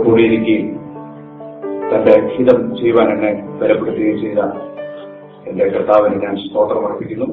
കൂടിയിരിക്കുകയും തന്റെ ഹിതം ചെയ്യുവാൻ എന്നെ ബലപ്പെടുത്തുകയും ചെയ്ത എന്റെ കർത്താവിന് ഞാൻ സ്തോത്രം അർപ്പിക്കുന്നു.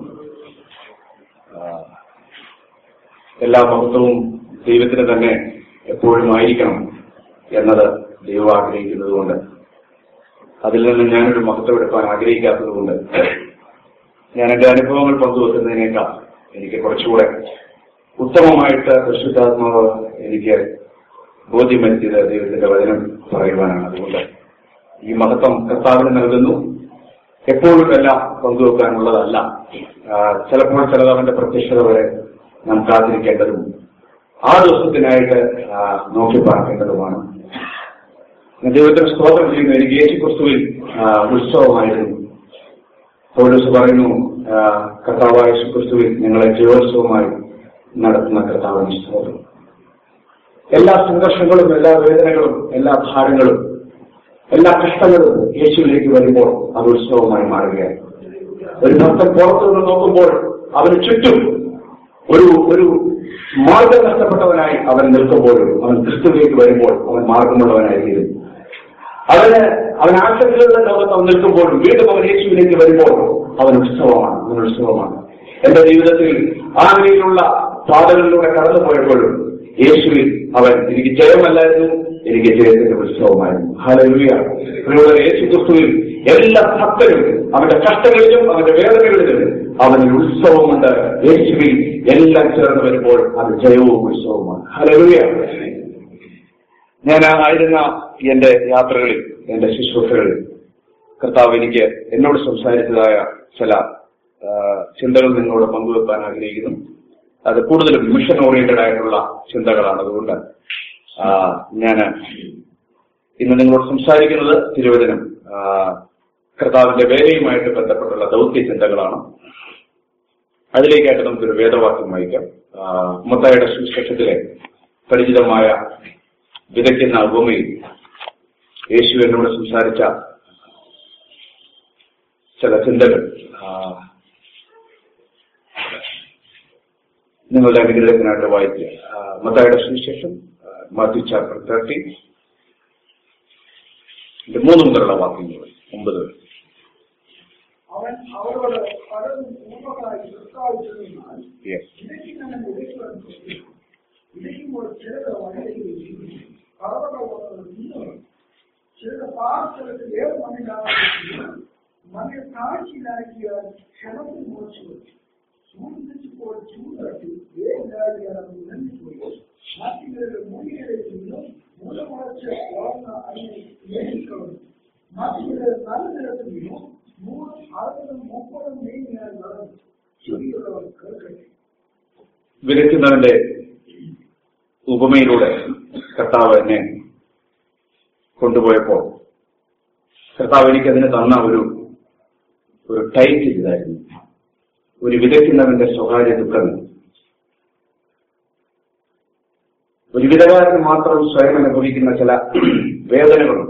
എല്ലാ മഹത്വവും ദൈവത്തിന് തന്നെ എപ്പോഴും ആയിരിക്കണം എന്നത് ദൈവം ആഗ്രഹിക്കുന്നതുകൊണ്ട്, അതിൽ നിന്ന് ഞാനൊരു മഹത്വം എടുക്കാൻ ആഗ്രഹിക്കാത്തതുകൊണ്ട്, ഞാൻ എന്റെ അനുഭവങ്ങൾ പങ്കുവെക്കുന്നതിനേക്കാൾ എനിക്ക് കുറച്ചുകൂടെ ഉത്തമമായിട്ട് പരിശുദ്ധാത്മാവ് എനിക്ക് ബോധ്യം വരുത്തിയത് ദൈവത്തിന്റെ വചനം പറയുവാനാണ്. അതുകൊണ്ട് ഈ മഹത്വം കർത്താവിന് നൽകുന്നു. എപ്പോഴും എല്ലാം പങ്കുവെക്കാനുള്ളതല്ല. ചിലപ്പോൾ ചിലതവന്റെ പ്രത്യക്ഷത വരെ നാം കാത്തിരിക്കേണ്ടതും ആ ദിവസത്തിനായിട്ട് നോക്കി പാർക്കേണ്ടതുമാണ്. ദൈവത്തിന് സ്തോത്രം ചെയ്യുന്നു. എനിക്ക് യേശുക്രിസ്തുവിൽ ഉത്സവമായിരുന്നു. പൗലോസ് പറയുന്നു, കർത്താവായ യേശുക്രിസ്തുവിൽ ഞങ്ങളെ ജയോത്സവമായി നടത്തുന്ന കർത്താവിന് സ്തോത്രം. എല്ലാ സംഘർഷങ്ങളും, എല്ലാ വേദനകളും, എല്ലാ ഭാരങ്ങളും, എല്ലാ കഷ്ടങ്ങളും യേശുവിലേക്ക് വരുമ്പോൾ അത് ഉത്സവമായി മാറുകയാണ്. ഒരു ഭക്തൻ പുറത്തു നിന്ന് നോക്കുമ്പോൾ അവന് ചുറ്റും ഒരു മാർഗം നഷ്ടപ്പെട്ടവനായി അവൻ നിൽക്കുമ്പോഴും അവൻ ക്രിസ്തുവിലേക്ക് വരുമ്പോൾ അവൻ മാർഗമുള്ളവനായിരിക്കും. അവൻ ആശങ്കകളുടെ ലോകത്ത് അവൻ നിൽക്കുമ്പോഴും വീണ്ടും അവൻ യേശുവിലേക്ക് വരുമ്പോൾ അവൻ ഉത്സവമാണ്. എന്റെ ജീവിതത്തിൽ ആ നിലയിലുള്ള പാതകളിലൂടെ കടന്നുപോയപ്പോഴും യേശുവിൽ അവൻ എനിക്ക് ജയമല്ലായിരുന്നു, എനിക്ക് ജയത്തിന്റെ ഉത്സവമായിരുന്നു. ഹല്ലേലൂയ. യേശു ക്രിസ്തുവിൽ എല്ലാ ഭക്തരും അവന്റെ കഷ്ടങ്ങളിലും അവന്റെ വേദനകളിലും അവന് ഉത്സവമുണ്ട്. യേശുവിൽ എല്ലാം ചേർന്ന് വരുമ്പോൾ അത് ജയവും ഉത്സവമാണ്. ഹല്ലേലൂയ. ഞാൻ ആയിരുന്ന എന്റെ യാത്രകളിൽ, എന്റെ ശുശ്രൂഷകളിൽ കർത്താവ് എനിക്ക് എന്നോട് സംസാരിച്ചതായ ചില ചിന്തകൾ നിങ്ങളോട് പങ്കുവെക്കാൻ ആഗ്രഹിക്കുന്നു. അത് കൂടുതലും മിഷൻ ഓറിയന്റഡ് ആയിട്ടുള്ള ചിന്തകളാണ്. അതുകൊണ്ട് ഞാൻ ഇന്ന് നിങ്ങളോട് സംസാരിക്കുന്നത് തിരുവചനം കർത്താവിന്റെ വേലയുമായിട്ട് ബന്ധപ്പെട്ടുള്ള ദൗത്യ ചിന്തകളാണ്. അതിലേക്കായിട്ട് നമുക്കൊരു വേദവാക്യം വായിക്കാം. മത്തായിയുടെ സുവിശേഷത്തിലെ പരിചിതമായ വിതയ്ക്കുന്ന ഉപമയിൽ യേശു എന്നോട് സംസാരിച്ച ചില ചിന്തകൾ നിങ്ങളുടെ അനുഗ്രഹത്തിനായിട്ട് വായിക്കുക. മത്തായിയുടെ സുവിശേഷം മാത്യു ചാപ്റ്റർ 30 3 മുതലുള്ള വാക്യങ്ങൾ 9. അവൻ അവരോട് പലതും പൂർണ്ണമായി പ്രസ്താവിച്ചതിനാൽ വിതയ്ക്കുമ്പോൾ ചിലത് വനയിലേക്ക് ചിലത് പാർസ്ഥലത്തിൽ ഏറെ മണ്ണിലാകുന്ന മണ്ണിൽ താഴ്ചയിലാക്കിയാൽ ക്ഷണത്തിൽ മുളച്ചു വെച്ചു. ചൂണ്ടിച്ചപ്പോൾ ചൂടട്ടി വേഗിലാക്കിയാൽ അത് ഉണങ്ങിപ്പോയി. മറ്റുള്ളവരുടെ മുടിയിലേക്ക് നിന്നും മുളമുളച്ച് വളർന്ന അതിനെ നേടിക്കളഞ്ഞു. മറ്റുള്ളവർ നല്ല നിരത്തിൽ നിന്നും 60 30 നീങ്ങിയാൽ നടന്നു. ചെറിയുള്ളവർ കേൾക്കട്ടെ. വിതയ്ക്കുന്നവന്റെ ഉപമയിലൂടെ കർത്താവ് എന്നെ കൊണ്ടുപോയപ്പോൾ കർത്താവ് എനിക്കതിന് തന്ന ഒരു ടൈറ്റിൽ ഇതായിരുന്നു: ഒരു വിതയ്ക്കുന്നവന്റെ സ്വകാര്യ ദുഃഖങ്ങൾ. ഒരു വിധകാരന് മാത്രം സ്വയം അനുഭവിക്കുന്ന ചില വേദനകളും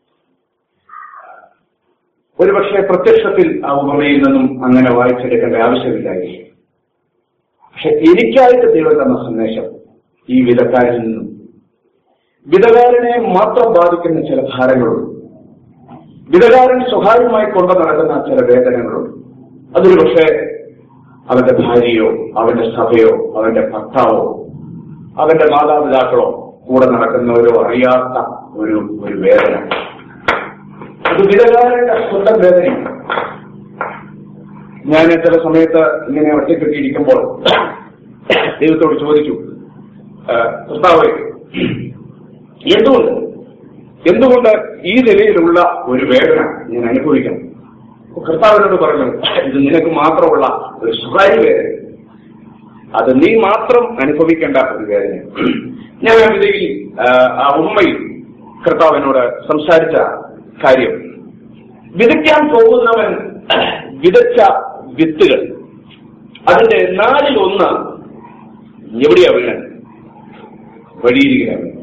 ഒരുപക്ഷെ പ്രത്യക്ഷത്തിൽ ആ ഉപമയിൽ നിന്നും അങ്ങനെ വായിച്ചെടുക്കേണ്ട ആവശ്യമില്ലായിരുന്നു. പക്ഷെ എനിക്കായിട്ട് ദൈവം തന്ന സന്ദേശം ഈ വിധക്കാരിൽ നിന്നും വിധകാരനെ മാത്രം ബാധിക്കുന്ന ചില ഭാരങ്ങളും വിധകാരൻ സ്വകാര്യമായി കൊണ്ടു നടക്കുന്ന ചില വേദനകളും, അതൊരു പക്ഷേ അവന്റെ ഭാര്യയോ അവന്റെ സഭയോ അവന്റെ ഭർത്താവോ അവന്റെ മാതാപിതാക്കളോ കൂടെ നടക്കുന്നവരോ അറിയാത്ത ഒരു വേദന, അത് വിധകാരന്റെ സ്വന്തം വേദനയാണ്. ഞാൻ ചില സമയത്ത് ഇങ്ങനെ ഒറ്റക്കെട്ടിയിരിക്കുമ്പോൾ ദൈവത്തോട് ചോദിച്ചു, കർത്താവേ, എന്തുകൊണ്ട് ഈ നിലയിലുള്ള ഒരു വേദന ഞാൻ അനുഭവിക്കണം? കർത്താവിനോട് പറഞ്ഞു, ഇത് നിനക്ക് മാത്രമുള്ള ഒരു സ്വകാര്യ വേദന, അത് നീ മാത്രം അനുഭവിക്കേണ്ട ഒരു വേദന. ഞാൻ ആ വിധയിൽ ആ ഉമ്മയിൽ കർത്താവിനോട് സംസാരിച്ച കാര്യം, വിതയ്ക്കാൻ പോകുന്നവൻ വിതച്ച വിത്തുകൾ അതിന്റെ 4/1 എവിടെയാ വീണത്? വഴിയിരിക്കുകയാണ്.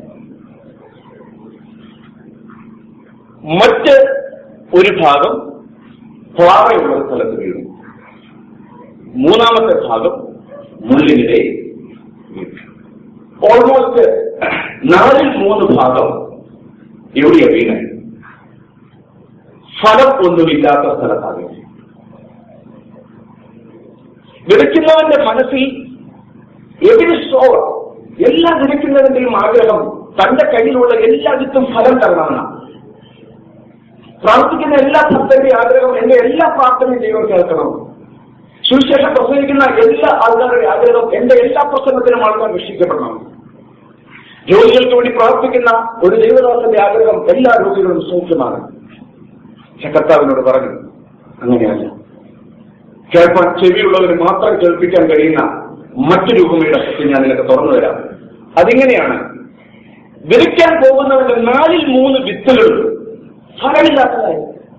മറ്റ് ഒരു ഭാഗം പ്ലാവയുള്ള സ്ഥലത്ത് വീണു. 3-ാമത്തെ ഭാഗം മുള്ളിനിടയിൽ വീണു. ഓൾമോസ്റ്റ് 4/3 ഭാഗം എവിടെയാ വീണ്? ഫലം ഒന്നുമില്ലാത്ത സ്ഥലത്താണ്. വിതയ്ക്കുന്നവന്റെ മനസ്സിൽ എവിടെ സോവർ, എല്ലാ വിതയ്ക്കുന്നതിന്റെയും ആഗ്രഹം തന്റെ കയ്യിലുള്ള എല്ലാ വിത്തും ഫലം തരണമെന്നാണ്. പ്രാർത്ഥിക്കുന്ന എല്ലാ ഭക്തന്റെ ആഗ്രഹം എന്റെ എല്ലാ പ്രാർത്ഥനയും ദൈവം കേൾക്കണം. സുവിശേഷം പ്രസംഗിക്കുന്ന എല്ലാ ആൾക്കാരുടെ ആഗ്രഹം എന്റെ എല്ലാ പ്രസംഗത്തിനും ആൾക്കാർ രക്ഷിക്കപ്പെടണം. രോഗികൾക്ക് വേണ്ടി പ്രാർത്ഥിക്കുന്ന ഒരു ദൈവദാസന്റെ ആഗ്രഹം എല്ലാ രോഗികളും സൗഖ്യമാണ്. കർത്താവിനോട് പറഞ്ഞു, അങ്ങനെയല്ല. കേൾപ്പാൻ ചെവിയുള്ളവന് മാത്രം കേൾപ്പിക്കാൻ കഴിയുന്ന മറ്റൊരു ഉപമയുടെ സത്യം ഞാൻ നിനക്ക് തുറന്നു തരാം. അതിങ്ങനെയാണ്, വിതയ്ക്കാൻ പോകുന്നവന്റെ 4-3 വിത്തുകൾ ഫലമില്ലാത്തതായി.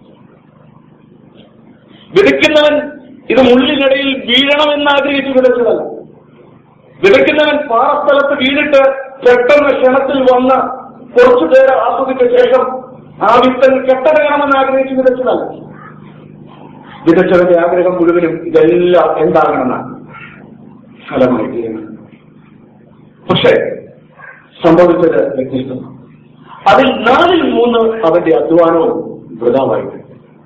വിതയ്ക്കുന്നവൻ ഇത് മുള്ളിനിടയിൽ വീഴണമെന്ന് ആഗ്രഹിച്ച് വിതച്ചതല്ല. വിതയ്ക്കുന്നവൻ പാറസ്ഥലത്ത് വീണിട്ട് പെട്ടെന്ന് ക്ഷണത്തിൽ വന്ന് കുറച്ചു പേരെ ആസ്വദിച്ച ശേഷം ആ വിത്തൻ കെട്ടടങ്ങണമെന്ന് ആഗ്രഹിച്ച് വിതച്ചതല്ല. വിതച്ചവന്റെ ആഗ്രഹം മുഴുവനും ഇതെല്ലാം എന്താകണമെന്നാണ്, ഫലമായി തീരണം. പക്ഷേ സംഭവിച്ചത് വ്യത്യസ്തമാണ്. അതിൽ 4-3 അവന്റെ അധ്വാനവും വൃഥാവായിട്ട്.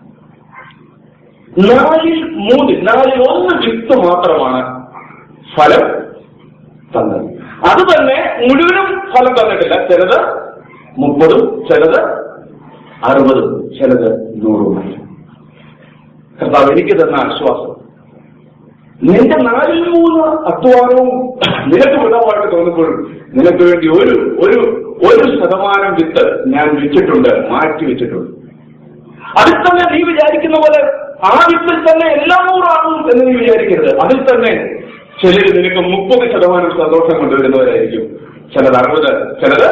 4-1 വിത്ത് മാത്രമാണ് ഫലം തന്നത്. അത് തന്നെ മുഴുവനും ഫലം തന്നിട്ടില്ല. ചിലത് 30, ചിലത് 60, ചിലത് 100. കർത്താവ് എനിക്ക് തന്ന ആശ്വാസം, നിന്റെ 4-3 അധ്വാനവും നിനക്ക് വൃതമായിട്ട് തോന്നുമ്പോഴും നിനക്ക് വേണ്ടി ഒരു ശതമാനം വിത്ത് ഞാൻ വെച്ചിട്ടുണ്ട്, മാറ്റി വെച്ചിട്ടുണ്ട്. അതിൽ തന്നെ നീ വിചാരിക്കുന്ന പോലെ ആ വിത്തിൽ തന്നെ എല്ലാം 100 എന്ന് നീ വിചാരിക്കരുത്. അതിൽ തന്നെ ചിലർ നിനക്ക് 30% സന്തോഷം കൊണ്ടുവരുന്നവരായിരിക്കും, ചിലത് 60, ചിലത്.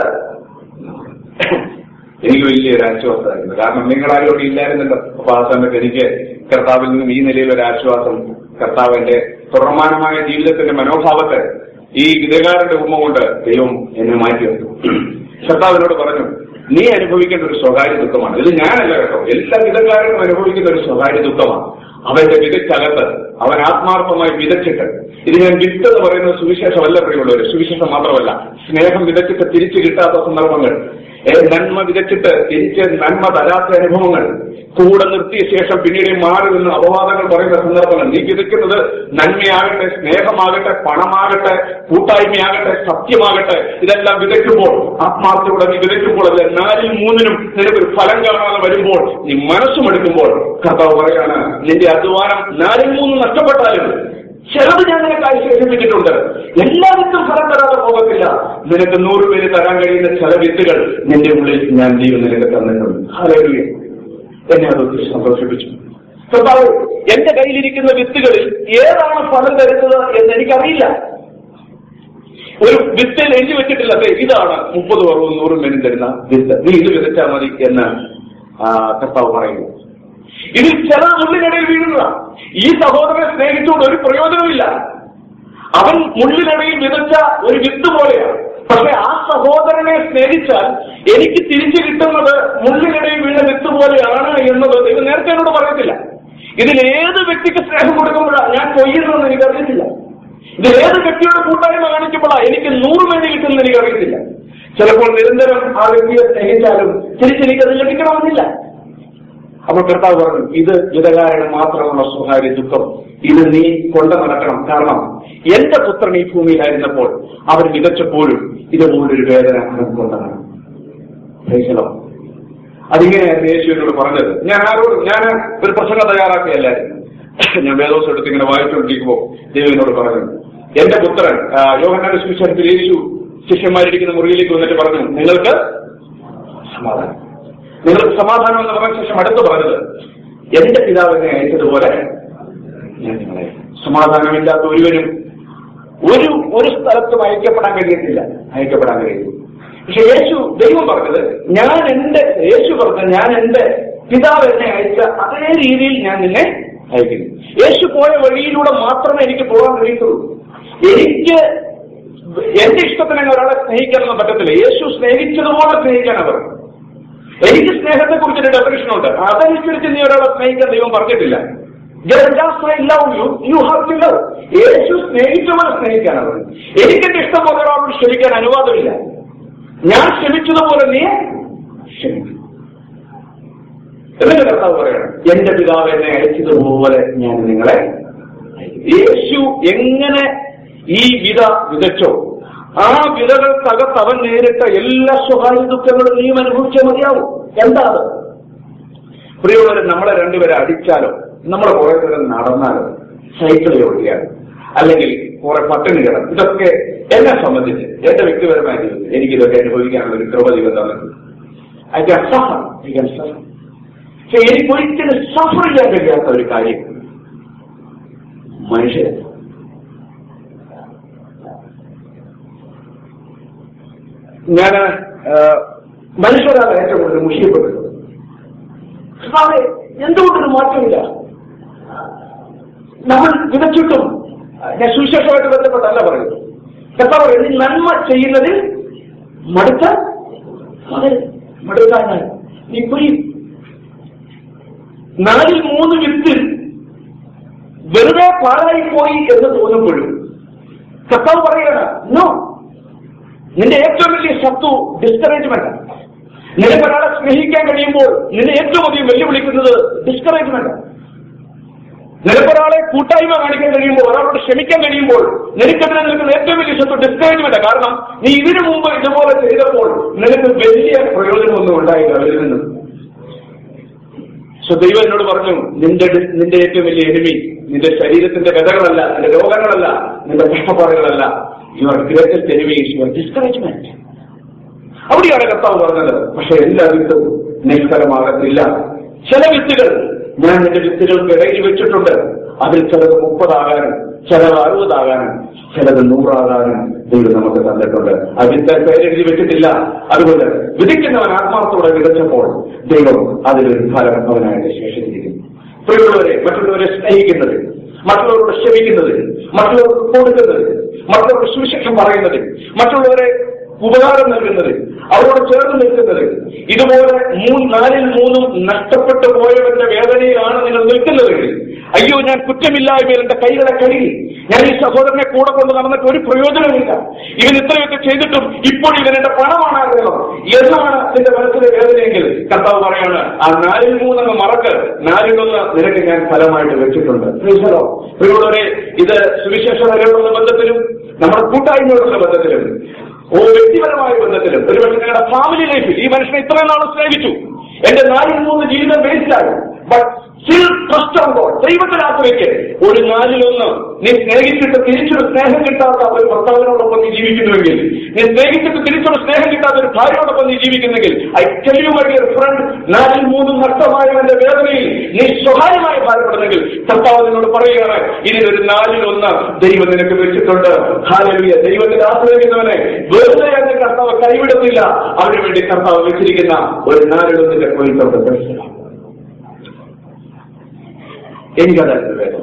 എനിക്ക് വലിയൊരു ആശ്വാസമായിരുന്നു. കാരണം നിങ്ങളാരും ഇവിടെ ഇല്ലായിരുന്നല്ലോ. അപ്പൊ ആ സമയത്ത് എനിക്ക് കർത്താവിൽ നിന്നും ഈ നിലയിലൊരു ആശ്വാസം, കർത്താവിന്റെ തുടർമാനമായ ജീവിതത്തിന്റെ മനോഭാവത്തെ ഈ ഗീതകാരന്റെ ഉമ്മ കൊണ്ട് ദൈവം എന്നെ മാറ്റിവെച്ചു. കർത്താവിനോട് പറഞ്ഞു, നീ അനുഭവിക്കേണ്ട ഒരു സ്വകാര്യ ദുഃഖമാണ്. ഇത് ഞാനല്ല കേട്ടോ, എല്ലാ ഗീതകാരനും അനുഭവിക്കുന്ന ഒരു സ്വകാര്യ ദുഃഖമാണ്. അവന്റെ വിതച്ചകത്ത് അവൻ ആത്മാർത്ഥമായി വിതച്ചിട്ട്, ഇത് ഞാൻ വിത്ത് എന്ന് പറയുന്നത് സുവിശേഷമല്ല പ്രിയമുള്ളവർ, സുവിശേഷം മാത്രമല്ല, സ്നേഹം വിതച്ചിട്ട് തിരിച്ചു കിട്ടാത്ത സന്ദർഭങ്ങൾ, നന്മ വിതച്ചിട്ട് തിരിച്ച് നന്മ തരാത്ത അനുഭവങ്ങൾ, കൂടെ നിർത്തിയ ശേഷം പിന്നീട് മാറി നിന്ന് അപവാദങ്ങൾ പറയുന്ന സന്ദർഭങ്ങൾ. നീ വിതയ്ക്കുന്നത് നന്മയാകട്ടെ, സ്നേഹമാകട്ടെ, പണമാകട്ടെ, കൂട്ടായ്മയാകട്ടെ, സത്യമാകട്ടെ, ഇതെല്ലാം വിതയ്ക്കുമ്പോൾ, ആത്മാർത്ഥയോടെ നീ വിതയ്ക്കുമ്പോൾ, അല്ലെ 4-3 നിനക്കൊരു ഫലം കാണാതെ വരുമ്പോൾ, നീ മനസ്സുമെടുക്കുമ്പോൾ കർത്താവ് പറയാണ്, നിന്റെ അധ്വാനം 4-3 നഷ്ടപ്പെട്ടാലും ചിലത് ഞാൻ നിനക്കായി ശേഷിപ്പിച്ചിട്ടുണ്ട്. എല്ലാ വിത്തും ഫലം തരാതെ പോകത്തില്ല. നിനക്ക് 100 പേര് തരാൻ കഴിയുന്ന ചില വിത്തുകൾ നിന്റെ ഉള്ളിൽ ഞാൻ ദൈവം നിനക്ക് തന്നിട്ടുണ്ട്. ഹല്ലേലൂയ. എന്നെ അത് ഒത്തിരി സന്തോഷിപ്പിച്ചു. കർത്താവ് എന്റെ കയ്യിലിരിക്കുന്ന വിത്തുകളിൽ ഏതാണ് ഫലം തരുന്നത് എന്ന് എനിക്കറിയില്ല. ഒരു വിത്തിൽ എഴുതി വെച്ചിട്ടില്ല, ഇതാണ് 30, 60, 100 പേരും തരുന്ന വിത്ത്, നീ ഇത് വിതച്ചാൽ മതി എന്ന് കർത്താവ് പറയുന്നു. ഇതിൽ ചില മുള്ളിനിടയിൽ വീഴുന്നതാണ്. ഈ സഹോദരനെ സ്നേഹിച്ചുകൊണ്ട് ഒരു പ്രയോജനമില്ല. അവൻ മുള്ളിനിടയിൽ വിതച്ച ഒരു വിത്ത് പോലെയാണ്. പക്ഷെ ആ സഹോദരനെ സ്നേഹിച്ചാൽ എനിക്ക് തിരിച്ചു കിട്ടുന്നത് മുള്ളിനിടയിൽ വീണ വിത്ത് പോലെയാണ് എന്നത് ദൈവം നേരത്തെ എന്നോട് പറയത്തില്ല. ഇതിൽ ഏത് വ്യക്തിക്ക് സ്നേഹം കൊടുക്കുമ്പോഴാണ് ഞാൻ കൊയ്യുന്നതെന്ന് എനിക്കറിയത്തില്ല. ഇതിൽ ഏത് വ്യക്തിയുടെ കൂട്ടായ്മ കാണിക്കുമ്പോഴാണ് എനിക്ക് 100 പേര് കിട്ടുമെന്ന് എനിക്കറിയത്തില്ല. ചിലപ്പോൾ നിരന്തരം ആ വ്യക്തിയെ സ്നേഹിച്ചാലും തിരിച്ചെനിക്കത് ലഭിക്കണമെന്നില്ല. അപ്പോൾ കർത്താവ് പറഞ്ഞു, ഇത് ഗീതകാരന് മാത്രമുള്ള സ്വകാര്യ ദുഃഖം, ഇത് നീ കൊണ്ടു നടക്കണം. കാരണം എന്റെ പുത്രൻ ഈ ഭൂമിയിലായിരുന്നപ്പോൾ അവൻ വിതച്ചപ്പോഴും ഇതുപോലൊരു വേദന അവൻ കൊണ്ടതാണ്. അതിങ്ങനെയായിരുന്നു യേശുവിനോട് പറഞ്ഞത്. ഞാൻ ഒരു പ്രസംഗം തയ്യാറാക്കിയല്ലായിരുന്നു. ഞാൻ വേദോസം എടുത്ത് ഇങ്ങനെ വായിച്ചുകൊണ്ടിരിക്കുമ്പോൾ ദൈവനോട് പറഞ്ഞു, എന്റെ പുത്രൻ, യോഹന്നാന്റെ സുവിശേഷത്തിൽ യേശു ശിഷ്യന്മാരിരിക്കുന്ന മുറിയിലേക്ക് വന്നിട്ട് പറഞ്ഞു, നിങ്ങൾക്ക് സമാധാനം എന്ന് പറഞ്ഞ ശേഷം അടുത്ത് പറഞ്ഞത്, എന്റെ പിതാവിനെ അയച്ചതുപോലെ ഞാൻ നിങ്ങളെ. സമാധാനമില്ലാത്ത ഒരുവരും ഒരു സ്ഥലത്തും അയക്കപ്പെടാൻ കഴിയത്തില്ല. പക്ഷെ ദൈവം പറഞ്ഞത്, യേശു പറഞ്ഞത്, ഞാൻ എന്റെ പിതാവ് എന്നെ അയച്ച അതേ രീതിയിൽ ഞാൻ നിന്നെ അയക്കുന്നു. യേശു പോയ വഴിയിലൂടെ മാത്രമേ എനിക്ക് പോകാൻ കഴിയത്തുള്ളൂ. എനിക്ക് എന്റെ ഇഷ്ടത്തിന് ഒരാളെ സ്നേഹിക്കാനൊന്നും പറ്റത്തില്ല. യേശു സ്നേഹിച്ചതുപോലെ സ്നേഹിക്കാൻ അവർ. എനിക്ക് സ്നേഹത്തെ കുറിച്ചൊരു ഡെഫിനിഷൻ ഉണ്ട്. അതനുസരിച്ച് നീ ഒരാളെ സ്നേഹിക്കാൻ ദൈവം പറഞ്ഞിട്ടില്ല. യേശു സ്നേഹിച്ചവനെ സ്നേഹിക്കാനാണ്. എനിക്കെന്റെ ഇഷ്ടം പോലെ ഒരാളോട് ക്ഷമിക്കാൻ അനുവാദമില്ല. ഞാൻ ക്ഷമിച്ചതുപോലെ നീ ക്ഷമിക്കും. എന്നിട്ട് കർത്താവ് പറയണം, എന്റെ പിതാവ് എന്നെ അയച്ചതുപോലെ ഞാൻ നിങ്ങളെ. യേശു എങ്ങനെ ഈ വിത വിതച്ചോ ആ വിതകൾക്കകത്ത് അവൻ നേരിട്ട എല്ലാ സ്വകാര്യ ദുഃഖങ്ങളും നീയും അനുഭവിച്ചേ മതിയാവും. എന്താ അത്? പ്രിയമുള്ളവരെ, നമ്മളെ രണ്ടുപേരെ അടിച്ചാലോ, നമ്മളെ കുറെ നേരം നടന്നാലോ, സൈക്കിളിൽ ഓടിയാലോ, അല്ലെങ്കിൽ കുറെ പട്ടിണി കിടക്കും, ഇതൊക്കെ എന്നെ സംബന്ധിച്ച് എന്റെ വ്യക്തിപരമായ ജീവിതത്തിൽ എനിക്കിതൊക്കെ അനുഭവിക്കാനുള്ള ഒരു കൃപ ദൈവം തന്നിട്ടുണ്ട്. പക്ഷെ എനിക്കൊരിക്കലും സഫർ ചെയ്യാൻ കഴിയാത്ത ഒരു കാര്യം മനുഷ്യരെ. ഞാൻ മനുഷ്യരാണ് ഏറ്റവും കൂടുതൽ മുഷിയപ്പെട്ടത്. എന്തുകൊണ്ടൊരു മാറ്റമില്ല? നമ്മൾ വിതച്ചിട്ടും, ഞാൻ സുവിശേഷമായിട്ട് ബന്ധപ്പെട്ടല്ല പറയുന്നത്, കർത്താവ് പറയുന്നത് നന്മ ചെയ്യുന്നതിൽ മടുക്കാൻ നീ പോയി 4-3 വിത്ത് വെറുതെ പാഴായിപ്പോയി എന്ന് തോന്നുമ്പോഴും കർത്താവ് പറയുകയാണ്, നോ, നിന്റെ ഏറ്റവും വലിയ ശത്രു ഡിസ്കറേജ്മെന്റ്. നിനക്ക് ഒരാളെ സ്നേഹിക്കാൻ കഴിയുമ്പോൾ നിന്നെ ഏറ്റവും അധികം വെല്ലുവിളിക്കുന്നത് ഡിസ്കറേജ്മെന്റ്. നിനക്കൊരാളെ കൂട്ടായ്മ കാണിക്കാൻ കഴിയുമ്പോൾ, ഒരാളോട് ക്ഷമിക്കാൻ കഴിയുമ്പോൾ നിനക്കെതിരെ നിൽക്കുന്ന ഏറ്റവും വലിയ ശത്രു ഡിസ്കറേജ്മെന്റ്. കാരണം നീ ഇതിനു മുമ്പ് ഇതുപോലെ ചെയ്തപ്പോൾ നിനക്ക് വലിയ പ്രയോജനമൊന്നും ഉണ്ടായില്ല അവരിൽ നിന്നും. ദൈവം എന്നോട് പറഞ്ഞു, നിന്റെ ഏറ്റവും വലിയ എനിമി നിന്റെ ശരീരത്തിന്റെ വ്യതകളല്ല, നിന്റെ രോഗങ്ങളല്ല, നിന്റെ കഷ്ടപ്പാടുകളല്ല, your greatest enemy is your discouragement. അവിടെയാണ് കർത്താവ് പറഞ്ഞത്. പക്ഷെ എല്ലാ വിത്തും നിഷ്ഫലമാകത്തില്ല. ചില വിത്തുകൾ ഞാൻ നിന്റെ വിത്തുകൾക്ക് ഇടയിൽ വെച്ചിട്ടുണ്ട്. അതിൽ ചിലത് 30 ആകാനും, ചിലത് 60 ആകാനും, ചിലത് 100 ആകാനും ദൈവം നമുക്ക് തന്നിട്ടുണ്ട്. ആ വിത്ത് പേരെഴുതി വെച്ചിട്ടില്ല. അതുകൊണ്ട് വിധിക്കുന്നവൻ ആത്മാർത്ഥത്തോടെ വിതച്ചപ്പോൾ ദൈവം അതിലൊരു ഫലം അവനായിട്ട് ശേഷിച്ചിരിക്കുന്നു. പ്രിയമുള്ളവരെ, മറ്റുള്ളവരെ സ്നേഹിക്കുന്നത്, മറ്റുള്ളവരോട് ക്ഷമിക്കുന്നത്, മറ്റുള്ളവർക്ക് കൊടുക്കുന്നത്, മറ്റുള്ളവരുടെ സുവിശേഷം പറയുന്നത്, മറ്റുള്ളവരെ ഉപകാരം നൽകുന്നത്, അവരോട് ചേർന്ന് നിൽക്കുന്നത്, ഇതുപോലെ 4-3 നഷ്ടപ്പെട്ടു പോയവന്റെ വേദനയിലാണ് നിങ്ങൾ നിൽക്കുന്നതെങ്കിൽ, അയ്യോ ഞാൻ കുറ്റമില്ലായ്മയിൽ എന്റെ കൈകളെ കഴുകി, ഞാൻ ഈ സഹോദരനെ കൂടെ കൊണ്ട് നടന്നിട്ട് ഒരു പ്രയോജനമില്ല, ഇവൻ ഇത്രയൊക്കെ ചെയ്തിട്ടും ഇപ്പോൾ ഇവൻ എന്റെ പണമാണ് ആഗ്രഹം എന്നാണ് നിന്റെ മനസ്സിലെ വേദനയെങ്കിൽ കർത്താവ് പറയാണ്, ആ 4-3 മറക്ക്, 4-1 നിനക്ക് ഞാൻ ഫലമായിട്ട് വെച്ചിട്ടുണ്ട്. പ്രിയമുള്ളവരെ, ഇത് സുവിശേഷകരോടുള്ള ബന്ധത്തിലും നമ്മുടെ കൂട്ടായ്മയോടുള്ള ബന്ധത്തിലും വ്യക്തിപരമായ ബന്ധത്തിലും, ഒരുപക്ഷെ നിങ്ങളുടെ ഫാമിലി ലൈഫിൽ ഈ മനുഷ്യനെ ഇത്രയും നാളും സ്നേഹിച്ചു, എന്റെ 4-3 ജീവിതം വേസ്റ്റായി, but still trust on God, ദൈവത്തിൽ ആശ്രയിക്ക്. ഒരു 4-1 നീ സ്നേഹിച്ചിട്ട് തിരിച്ചൊരു സ്നേഹം കിട്ടാത്ത ഒരു ഭർത്താവിനോടൊപ്പം നീ ജീവിക്കുന്നുവെങ്കിൽ, നീ സ്നേഹിച്ചിട്ട് തിരിച്ചൊരു സ്നേഹം കിട്ടാത്ത ഒരു ഭാര്യയോടൊപ്പം നീ ജീവിക്കുന്നെങ്കിൽ, I tell you my dear friend, 4-3 നഷ്ടമായവന്റെ വേദനയിൽ നീ സ്വകാര്യമായി ഭാരപ്പെടുന്നെങ്കിൽ കർത്താവ് നിന്നോട് പറയുകയാണ്, ഇതിലൊരു 4-1 ദൈവം നിനക്ക് വെച്ചിട്ടുണ്ട്. ഹല്ലേലൂയ. ദൈവത്തിൽ ആശ്രയിക്കുന്നവനെ വെറുതെ എന്ന് കർത്താവ് കൈവിടുന്നില്ല. അവന് വേണ്ടി കർത്താവ് വെച്ചിരിക്കുന്ന ഒരു 4-1 പോയിട്ടുണ്ട്. എനിക്കതായിരുന്നു വേദന.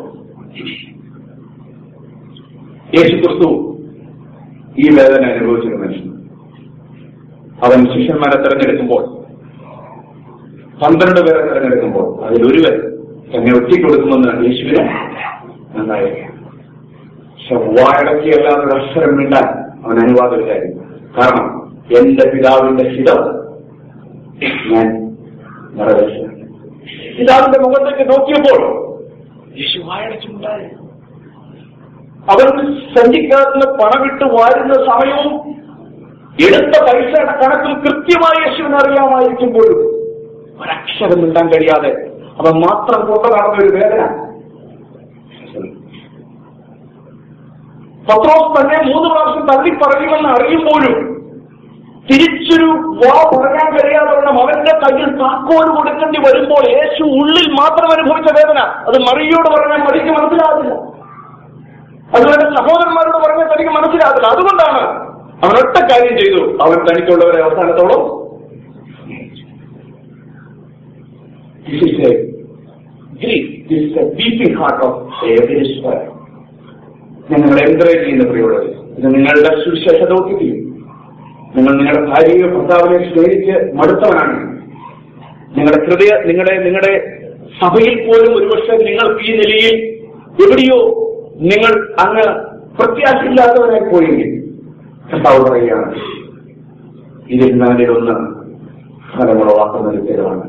യേശുക്രിസ്തു ഈ വേദന അനുഭവിച്ചൊരു മനുഷ്യൻ. അവൻ ശിഷ്യന്മാരെ തെരഞ്ഞെടുക്കുമ്പോൾ, 12 പേരെ തെരഞ്ഞെടുക്കുമ്പോൾ അതിലൊരുവൻ തന്നെ ഒറ്റിക്കൊടുക്കുമെന്ന് യേശുവിന് നന്നായിരിക്കും. പക്ഷെ വായടക്കിയല്ലാതെ ഒരു അക്ഷരം മിണ്ടാൻ അവൻ അനുവാദമില്ലായിരുന്നു. കാരണം എന്റെ പിതാവിന്റെ ഹിതം ഞാൻ നിറവേറ്റുക. പിതാവിന്റെ മുഖത്തേക്ക് നോക്കിയപ്പോൾ യേശു വായടച്ചുണ്ടായി. അവർക്ക് സഞ്ചിക്കാത്ത പണമിട്ട് വാരുന്ന സമയവും എടുത്ത പൈസയുടെ കണക്കും കൃത്യമായി യേശുവിന് അറിയാമായിരിക്കുമ്പോഴും ഒരക്ഷരം മിണ്ടാൻ കഴിയാതെ അവൻ മാത്രം കൊണ്ടു നടന്ന ഒരു വേദന. പത്രോസ് തന്നെ 3 പ്രാവശ്യം തള്ളി പറയുമെന്ന് അറിയുമ്പോഴും തിരിച്ചൊരു വാ പറയാൻ കഴിയാതവണ്ണം അവന്റെ കയ്യിൽ താക്കോൽ കൊടുക്കേണ്ടി വരുമ്പോൾ യേശു ഉള്ളിൽ മാത്രം അനുഭവിച്ച വേദന അത് മറിയോട് പറഞ്ഞാൽ മറിക്ക് മനസ്സിലാകില്ല, അതുപോലെ സഹോദരന്മാരോട് പറഞ്ഞാൽ തനിക്ക് മനസ്സിലാകില്ല. അതുകൊണ്ടാണ് അവൻ ഒറ്റ കാര്യം ചെയ്തു, അവൻ തനിക്കുള്ളവരെ അവസാനത്തോളം ഞങ്ങൾ എൻകറേജ് ചെയ്യുന്ന പ്രിയമുള്ളത്. ഇത് നിങ്ങളുടെ സുവിശേഷ ദൗത്യത്തിലും നിങ്ങൾ നിങ്ങളുടെ ഭാര്യയോ ഭർത്താവിനെ സ്നേഹിച്ച് മടുത്തവനാണ്. നിങ്ങളുടെ സഭയിൽ പോലും ഒരുപക്ഷെ നിങ്ങൾക്ക് ഈ നിലയിൽ എവിടെയോ നിങ്ങൾ അങ്ങ് പ്രത്യാശയില്ലാത്തവരായി പോയെങ്കിൽ കർത്താവ് പറയുകയാണ്, ഇതിൽ 4-1 ഫലമുളവാക്കുന്ന പേരാണ്.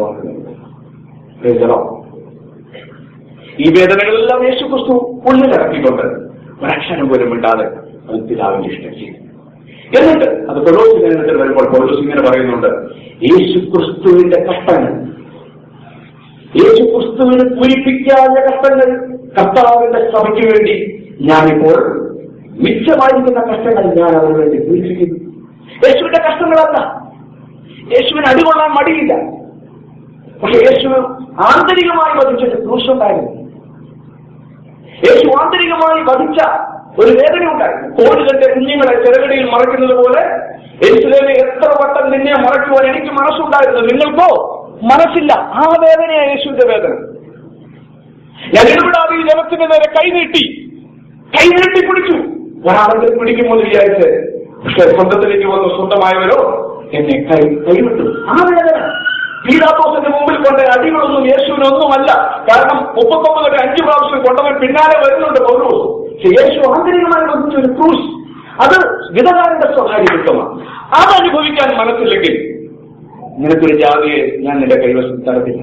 ഈ വേദനകളെല്ലാം യേശുക്രിസ്തു ഉള്ളിലിറക്കിക്കൊണ്ട് ഒരക്ഷരം പോലും ഇണ്ടാതെ അത് പിതാവിന്റെ ഇഷ്ടം ചെയ്തു. എന്നിട്ട് അത് കൊലോസ്യ ലേഖനത്തിൽ വരുമ്പോൾ പൗലോസ് ഇങ്ങനെ പറയുന്നുണ്ട്, യേശുക്രിസ്തുവിന്റെ കഷ്ടങ്ങൾ, യേശുക്രിസ്തുവിന് പൂരിപ്പിക്കാത്ത കഷ്ടങ്ങൾ കർത്താവിന്റെ സഭയ്ക്ക് വേണ്ടി ഞാനിപ്പോൾ മിച്ചമായിരിക്കുന്ന കഷ്ടങ്ങൾ ഞാൻ അതിനു വേണ്ടി പൂരിപ്പിക്കുന്നു. യേശുവിന്റെ കഷ്ടങ്ങളല്ല, യേശുവിന് അടികൊള്ളാൻ മടിയില്ല. പക്ഷെ യേശു ആന്തരികമായി വധിച്ചൊരു ക്രൂശുണ്ടായിരുന്നു. യേശു ആന്തരികമായി വധിച്ച ഒരു വേദന ഉണ്ടായിരുന്നു. കോഴികളുടെ കുഞ്ഞുങ്ങളെ ചെറുകടിയിൽ മറയ്ക്കുന്നത് പോലെ യെരൂശലേമിൽ എത്ര വട്ടം നിന്നെ മറയ്ക്കുവാൻ എനിക്ക് മനസ്സുണ്ടായിരുന്നു, നിങ്ങൾക്കോ മനസ്സില്ല. ആ വേദനയാണ് യേശുവിന്റെ വേദന. ഞാൻ ഇടപെടാതെ ഈ ജനത്തിന്റെ നേരെ കൈനീട്ടി പിടിച്ചു. ഒരാളെ പിടിക്കുമെന്ന് വിചാരിച്ച്, പക്ഷെ സ്വന്തത്തിലേക്ക് വന്നു സ്വന്തമായവരോ എന്നെ കൈവിട്ടു. ആ വേദന പീലാത്തോസിന്റെ മുമ്പിൽ കൊണ്ട് അടികളൊന്നും യേശുവിനൊന്നുമല്ല. കാരണം 39 5 പ്രാവശ്യം കൊണ്ടവൻ പിന്നാലെ വരുന്നുണ്ട് പൗലോസ്. പക്ഷെ യേശു ആന്തരികമായി വധിച്ച ഒരു ക്രൂശ്, അത് വിധകാരന്റെ സ്വകാര്യ ദുഃഖമാണ്. അതനുഭവിക്കാൻ മനസ്സില്ലെങ്കിൽ നിനക്കൊരു ജാതിയെ ഞാൻ നിന്റെ കൈവശം തരത്തില്ല.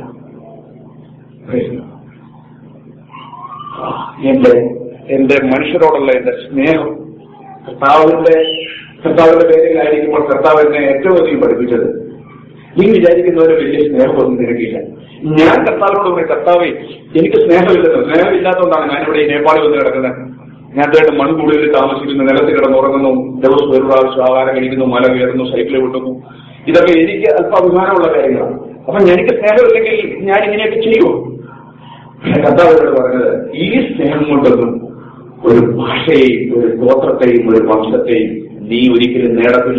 എന്റെ മനുഷ്യരോടുള്ള എന്റെ സ്നേഹം കർത്താവിന്റെ പേരിലായിരിക്കുമ്പോൾ കർത്താവ് എന്നെ ഏറ്റവും അധികം പഠിപ്പിച്ചത്, നീ വിചാരിക്കുന്നവരെ വലിയ സ്നേഹമൊന്നും നിനക്കില്ല. ഞാൻ കർത്താവിനോട് പറയും, കർത്താവേ എനിക്ക് സ്നേഹമില്ലെന്ന്. സ്നേഹമില്ലാത്തതുകൊണ്ടാണ് ഞാനിവിടെ ഈ നേപ്പാളിൽ വന്ന് കിടക്കുന്നത്. ഞാൻ അദ്ദേഹത്തെ മൺകൂടുതലിൽ താമസിക്കുന്നു, നിലത്ത് കിടന്നുറങ്ങുന്നു, ദിവസം ഒരു പ്രാവശ്യം ആഹാരം കഴിക്കുന്നു, മല കയറുന്നു, സൈക്കിൾ വിട്ടുന്നു. ഇതൊക്കെ എനിക്ക് അല്പം അഭിമാനമുള്ള കാര്യങ്ങളാണ്. അപ്പൊ എനിക്ക് സ്നേഹമില്ലെങ്കിൽ ഞാൻ ഇങ്ങനെയൊക്കെ ചെയ്യുമോ? കർത്താവിനോട് പറഞ്ഞത്, ഈ സ്നേഹം കൊണ്ടൊന്നും ഒരു ഭാഷയെയും ഒരു ഗോത്രത്തെയും ഒരു വംശത്തെയും നീ ഒരിക്കലും നേടത്തില്ല.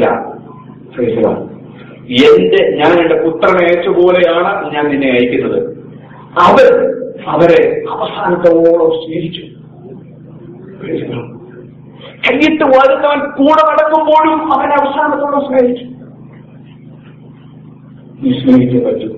ഞാൻ എന്റെ പുത്രനെ അയച്ചുപോലെയാണ് ഞാൻ നിന്നെ അയക്കുന്നത്. അവരെ അവസാനത്തോളം സ്നേഹിച്ചു. കൈയിട്ട് വരുന്നവൻ കൂടെ നടക്കുമ്പോഴും അവനെ അവസാനത്തോളം സ്നേഹിച്ചു. നീ സ്നേഹിച്ചേ പറ്റൂ.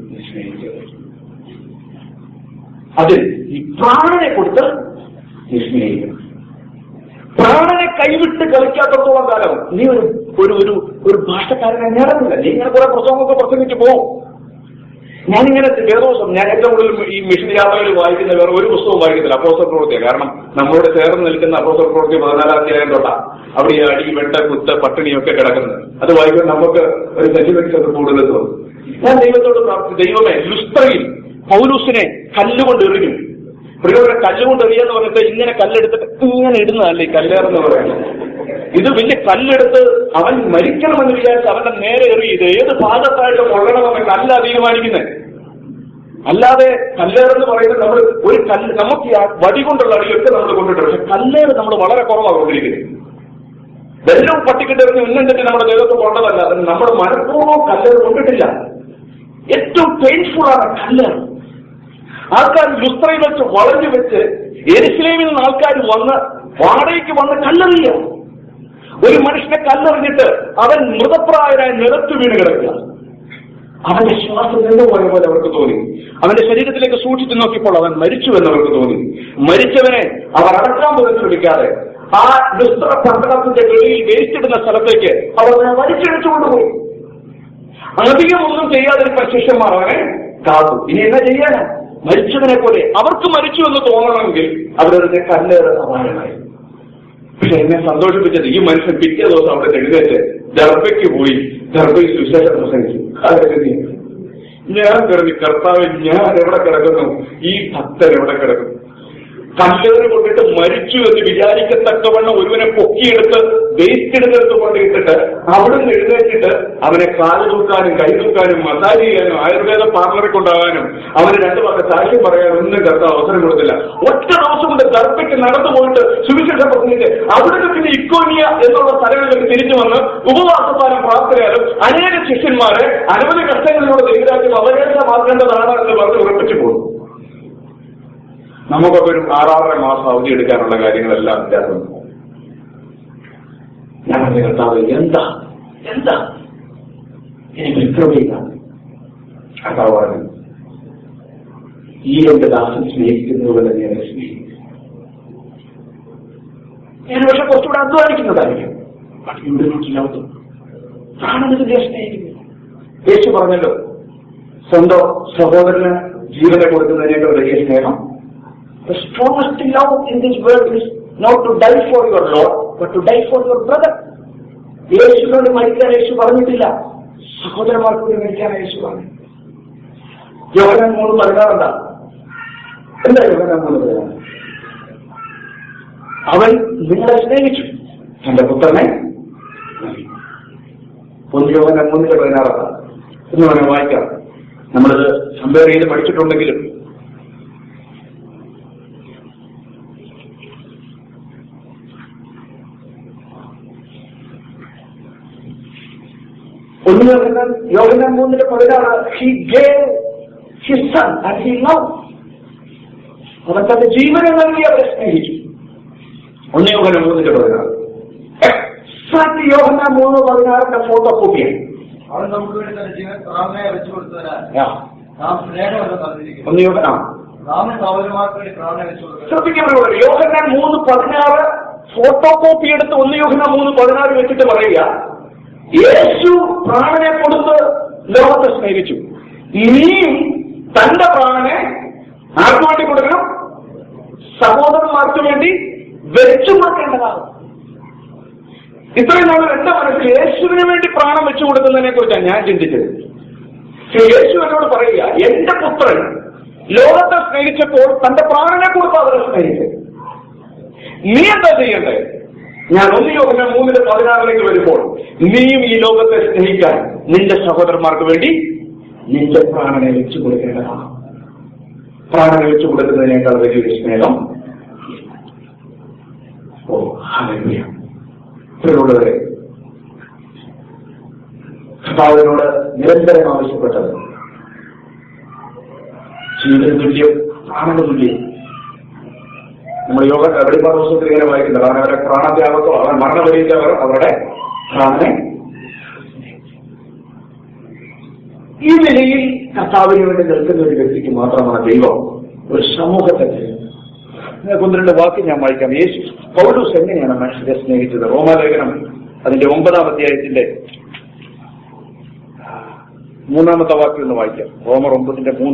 അതിൽ ഈ പ്രാണനെ കൊടുത്ത് നീ സ്നേഹിക്കണം. പ്രാണനെ കൈവിട്ട് കളിക്കാത്തത്തോളം കാലം നീ ഒരു ഭാഷക്കാരനെ നേടുന്നില്ല. നീ ഇങ്ങനെ കുറെ പ്രസംഗമൊക്കെ പ്രസംഗിച്ച് പോകും. ഞാനിങ്ങനെ വേദോസം ഞാൻ ഏറ്റവും കൂടുതൽ ഈ മിഷൻ യാത്രകളിൽ വായിക്കുന്ന വേറെ ഒരു പുസ്തകവും വായിക്കുന്നില്ല, അപ്പോസ്തല പ്രവൃത്തിയാണ്. കാരണം നമ്മളോട് ചേർന്ന് നിൽക്കുന്ന അപ്പോസ്തല പ്രവൃത്തി 14-ാം അധ്യായം തൊട്ടാ അവിടെ ഈ അടി, വെട്ട, കുത്ത്, പട്ടിണിയൊക്കെ കിടക്കുന്നത്. അത് വായിക്കുമ്പോൾ നമുക്ക് ഒരു സെന്റിമെന്റ്സ് ഒക്കെ കൂടുതൽ തോന്നും. ഞാൻ ദൈവത്തോട് പ്രാർത്ഥിച്ചു, ദൈവമേ, ലുസ്ത്രയിൽ പൗലൂസിനെ കല്ലുകൊണ്ട് എറിഞ്ഞു. പ്രിയരെ, കല്ലുകൊണ്ട് എറിയാന്ന് പറഞ്ഞിട്ട് ഇങ്ങനെ കല്ലെടുത്തിട്ട് ഇങ്ങനെ ഇടുന്നതല്ലേ ഈ കല്ലേറെന്ന് പറയുന്നത്. ഇത് വലിയ കല്ലെടുത്ത് അവൻ മരിക്കണമെന്ന് വിചാരിച്ച് അവന്റെ നേരെ എറി. ഇത് ഏത് ഭാഗത്തായിട്ട് കൊള്ളണമെന്ന് കല്ല തീരുമാനിക്കുന്നത്. അല്ലാതെ കല്ലേറെന്ന് പറയുന്നത് നമ്മൾ ഒരു കല്ല്, നമുക്ക് വടി കൊണ്ടുള്ള അടിയൊക്കെ നമ്മൾ കൊണ്ടിട്ടുണ്ട്. പക്ഷെ കല്ലേറ് നമ്മൾ വളരെ കുറവാണ് കൊണ്ടിരിക്കുന്നത്. വെല്ലവും പട്ടിക്കെട്ടെറിഞ്ഞ് ഉന്നണ്ടിട്ട് നമ്മുടെ ദേഹത്ത് കൊണ്ടതല്ല, അത് നമ്മുടെ മനഃപൂർവ്വം കല്ലേറ് കൊണ്ടിട്ടില്ല. ഏറ്റവും പെയിൻഫുൾ ആണ് കല്ലേറ്. ആൾക്കാർ ലുസ്ത്രയിൽ വെച്ച് വളഞ്ഞു വെച്ച് യെരൂശലേമിൽ നിന്ന് ആൾക്കാർ വന്ന് വാടകയ്ക്ക് വന്ന് കല്ലെറിയുക. ഒരു മനുഷ്യനെ കല്ലെറിഞ്ഞിട്ട് അവൻ മൃതപ്രായനായി നിലത്ത് വീണ് കിടക്കുക. അവന്റെ ശ്വാസം നിന്നുപോയ പോലെ അവർക്ക് തോന്നി. അവന്റെ ശരീരത്തിലേക്ക് സൂക്ഷിച്ചു നോക്കിയപ്പോൾ അവൻ മരിച്ചു എന്നവർക്ക് തോന്നി. മരിച്ചവനെ അവർ അടക്കാൻ പോലും ശ്രമിക്കാതെ ആ ലുസ്ത്ര പട്ടണത്തിന്റെ വെളിയിൽ വേസ്റ്റിടുന്ന സ്ഥലത്തേക്ക് അവർ വലിച്ചെടുത്തുകൊണ്ടുപോയി. അധികമൊന്നും ചെയ്യാതിരിക്കാൻ ശിഷ്യന്മാർ അവനെ കാത്തു. ഇനി എന്നാ ചെയ്യാനാ? മരിച്ചതിനെ പോലെ അവർക്ക് മരിച്ചു എന്ന് തോന്നണമെങ്കിൽ അവരുടെ കല്ലേറ് അപായമായി. പക്ഷെ എന്നെ സന്തോഷിപ്പിച്ചത് ഈ മനുഷ്യൻ പിറ്റേ ദിവസം അവിടെ എഴുന്നേറ്റ് ദർബയ്ക്ക് പോയി ദർബയിൽ സുവിശേഷം പ്രസംഗിച്ചു. ഞാൻ കരുതി, കർത്താവ്, ഞാൻ എവിടെ കിടക്കുന്നു, ഈ ഭക്തൻ എവിടെ കിടക്കുന്നു? കല്ലേറ് കൊണ്ടിട്ട് മരിച്ചു എന്ന് വിചാരിക്കത്തക്കവണ്ണം ഒരുവനെ പൊക്കിയെടുത്ത് വേസ്റ്റിടുന്നെടുത്ത് കൊണ്ടിട്ടിട്ട് അവിടുന്ന് എഴുന്നേറ്റിട്ട് അവനെ കാല് തൂക്കാനും കൈ തൂക്കാനും മസാജ് ചെയ്യാനും ആയുർവേദ പാർലറിൽ കൊണ്ടാകാനും അവന് 2 വാക്ക് സാക്ഷ്യം പറയാനും ഒന്നും കർത്താവ് അവസരം കൊടുത്തില്ല. ഒറ്റ ദിവസം കൊണ്ട് ദർബയ്ക്ക് നടന്നു പോയിട്ട് സുവിശേഷം പ്രസംഗിച്ച് അവിടുത്തെ പിന്നെ ഇക്കോനിയ എന്നുള്ള സ്ഥലങ്ങളിലേക്ക് തിരിച്ചു വന്ന് ഉപവാസത്താലും പ്രാർത്ഥനയാലും അനേക ശിഷ്യന്മാരെ അനവധി കഷ്ടങ്ങളിലൂടെ ദൈവരാജ്യം അവകാശമാക്കേണ്ടതാണ് എന്ന് പറഞ്ഞ് ഉറപ്പിച്ചു പോകും. നമുക്കൊക്കെ ഒരു 6-6.5 മാസം അവധി എടുക്കാനുള്ള കാര്യങ്ങളെല്ലാം വ്യത്യാസം. ഞാൻ പറഞ്ഞ കർത്താവ്, എന്താ എനിക്ക് കൃപയില്ല. കർത്താവ് പറഞ്ഞു, ഈ എന്റെ ദാസൻ സ്നേഹിക്കുന്നതുപോലെ ഞാൻ സ്നേഹിക്കും. ഞാൻ പക്ഷെ കുറച്ചുകൂടെ അധ്വാനിക്കുന്നതായിരിക്കും. പക്ഷെ ഇവിടെ നോക്കില്ലാത്ത പ്രാണനത്തെ സ്നേഹിക്കുന്നു. യേശു പറഞ്ഞല്ലോ, സ്വന്തം സഹോദരന് ജീവനെ കൊടുക്കുന്നതിനേക്കാൾ വലിയ സ്നേഹം. The strongest love in this world is not to die for your Lord, but to die for your brother. യേശുവിനോട് മരിക്കാൻ യേശു പറഞ്ഞിട്ടില്ല, സഹോദരന്മാർക്ക് വേണ്ടി മരിക്കാൻ യേശു പറഞ്ഞു. യോഹന്നാൻ 3:16 എന്താ യോഹന്നാൻ 3:16? അവൻ നിങ്ങളെ സ്നേഹിച്ചു, തന്റെ പുത്രനെ. 1 യോഹന്നാൻ 3:16 എന്ന് വേണം വായിക്കാം. നമ്മളിത് കമ്പയർ ചെയ്ത് പഠിച്ചിട്ടുണ്ടെങ്കിലും 1 യോഹന്നാൻ 3:16 He gave his son and he loved. അവൻ തന്റെ ജീവനെ നൽകി അവരെ സ്നേഹിച്ചു. 1 യോഹന്നാൻ 3:16 എക്സാക്ട് യോഹന്നാൻ 3:16 ഫോട്ടോ കോപ്പിയാണ്. അവൻ നമുക്ക് വേണ്ടി തന്റെ ജീവൻ പ്രാണനെ വെച്ചു കൊടുത്തതിനാൽ നാം സ്നേഹമെന്ന് പറഞ്ഞിരിക്കുന്നു. 1 യോഹന്നാൻ നാം സഹോദരന്മാർക്ക് വേണ്ടി പ്രാണനെ വെച്ചു കൊടുത്തത്. ശ്രദ്ധിക്കപ്പെടുന്നത് യോഹന്നാൻ 3:16 ഫോട്ടോ കോപ്പി എടുത്ത് 1 യോഹന്നാൻ 3:16 വെച്ചിട്ട് പറയുക, യേശു പ്രാണനെ കൊടുത്ത് ലോകത്തെ സ്നേഹിച്ചു, ഇനിയും തന്റെ പ്രാണനെ ആർക്ക് വേണ്ടി കൊടുക്കണം? സഹോദരന്മാർക്ക് വേണ്ടി വെച്ചു കൊടുക്കേണ്ടതാണ്. ഇത്രയും നാൾ എന്റെ മനസ്സിൽ യേശുവിന് വേണ്ടി പ്രാണം വെച്ചു കൊടുക്കുന്നതിനെ കുറിച്ചാണ് ഞാൻ ചിന്തിച്ചത്. യേശു എന്നോട് പറയുക, എന്റെ പുത്രൻ ലോകത്തെ സ്നേഹിച്ചപ്പോൾ തന്റെ പ്രാണനെ കൊടുത്ത് അവരെ സ്നേഹിച്ചത്. നീ എന്താ ചെയ്യണ്ടേ? ഞാൻ 1 യോഹന്നാൻ 3:16 വരുമ്പോൾ നീയും ഈ ലോകത്തെ സ്നേഹിക്കാൻ നിന്റെ സഹോദരന്മാർക്ക് വേണ്ടി നിന്റെ പ്രാണനെ വെച്ചു കൊടുക്കേണ്ടതാണ്. പ്രാണനെ വെച്ചു കൊടുക്കുന്നതിനേക്കാൾ വലിയൊരു സ്നേഹം. Oh hallelujah. പ്രിയമുള്ളവരെ, കർത്താവിനോട് നിരന്തരം ആവശ്യപ്പെട്ടത് ജീവിത തുല്യം, പ്രാണന തുല്യം. നമ്മൾ യോഗ വെളിപ്പാട് പുസ്തകത്തിൽ ഇങ്ങനെ വായിക്കുന്നത്, കാരണം അവരുടെ പ്രാണത്യാഗത്തോ അവർ മരണവരിച്ചവർ അവരുടെ പ്രാണനെ ഈ നിലയിൽ കർത്താവിന് വേണ്ടി നിൽക്കുന്ന ഒരു വ്യക്തിക്ക് മാത്രമാണ് ദൈവം ഒരു സമൂഹത്തെ തരുന്നത്. 1-2 വാക്ക് ഞാൻ വായിക്കാം. യേശു പൗലോസ് എങ്ങനെയാണ് മനുഷ്യരെ സ്നേഹിച്ചത്? റോമാലേഖനം അതിന്റെ 9-ാം അധ്യായത്തിന്റെ 3-ാമത്തെ വാക്കിൽ നിന്ന് വായിക്കാം. റോമർ 9:3.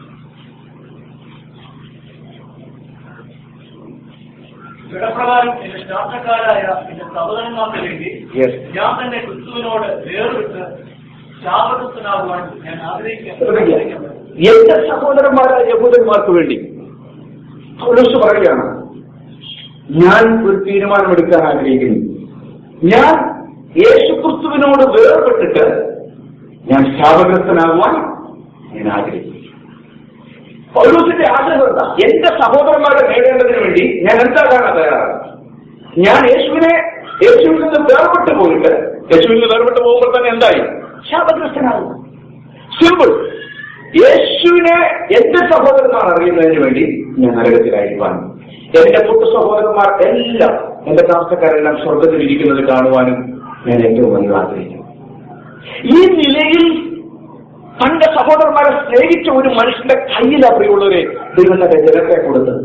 ഇടപ്രകാരം എന്റെ ശാസ്ത്രക്കാരായ എന്റെ സഹോദരന്മാർക്ക് വേണ്ടി ഞാൻ തന്നെ ക്രിസ്തുവിനോട് വേർവിട്ട് ശാപഗ്രസ്തനാകുവാൻ ഞാൻ ആഗ്രഹിക്കുന്നു. എന്റെ സഹോദരന്മാരായ യഹൂദന്മാർക്ക് വേണ്ടി പൗലോസ് പറയുകയാണ്, ഞാൻ ഒരു തീരുമാനമെടുക്കാൻ ആഗ്രഹിക്കുന്നു. ഞാൻ യേശുക്രിസ്തുവിനോട് വേർപെട്ടിട്ട് ഞാൻ ശാപഗ്രസ്തനാകുവാൻ ഞാൻ ആഗ്രഹിക്കുന്നു. പൗലോസിന്റെ ആഗ്രഹം എന്താ? എന്റെ സഹോദരന്മാരെ നേടേണ്ടതിന് വേണ്ടി ഞാൻ എന്താകാൻ തയ്യാറാണ്? ഞാൻ യേശുവിൽ നിന്ന് വേർപെട്ട് പോയിട്ട്, യേശുവിൽ നിന്ന് വേർപെട്ട് പോകുമ്പോൾ തന്നെ എന്തായി? ശാപഗ്രസ്തനാകും. സിമ്പിൾ. യേശുവിനെ എന്റെ സഹോദരന്മാർ അറിയുന്നതിന് വേണ്ടി ഞാൻ നരകത്തിലായിരിക്കാനും എന്റെ പുട്ടു സഹോദരന്മാർ എല്ലാം എന്റെ താമസക്കാരെല്ലാം സ്വർഗത്തിൽ ഇരിക്കുന്നത് കാണുവാനും ഞാൻ ഏറ്റവും വലിയ ആഗ്രഹിക്കുന്നു. ഈ നിലയിൽ തന്റെ സഹോദരന്മാരെ സ്നേഹിച്ച ഒരു മനുഷ്യന്റെ കയ്യിലാ പ്രിയമുള്ളവരെ ദൈവം തന്റെ ജനത്തെ കൊടുത്തത്.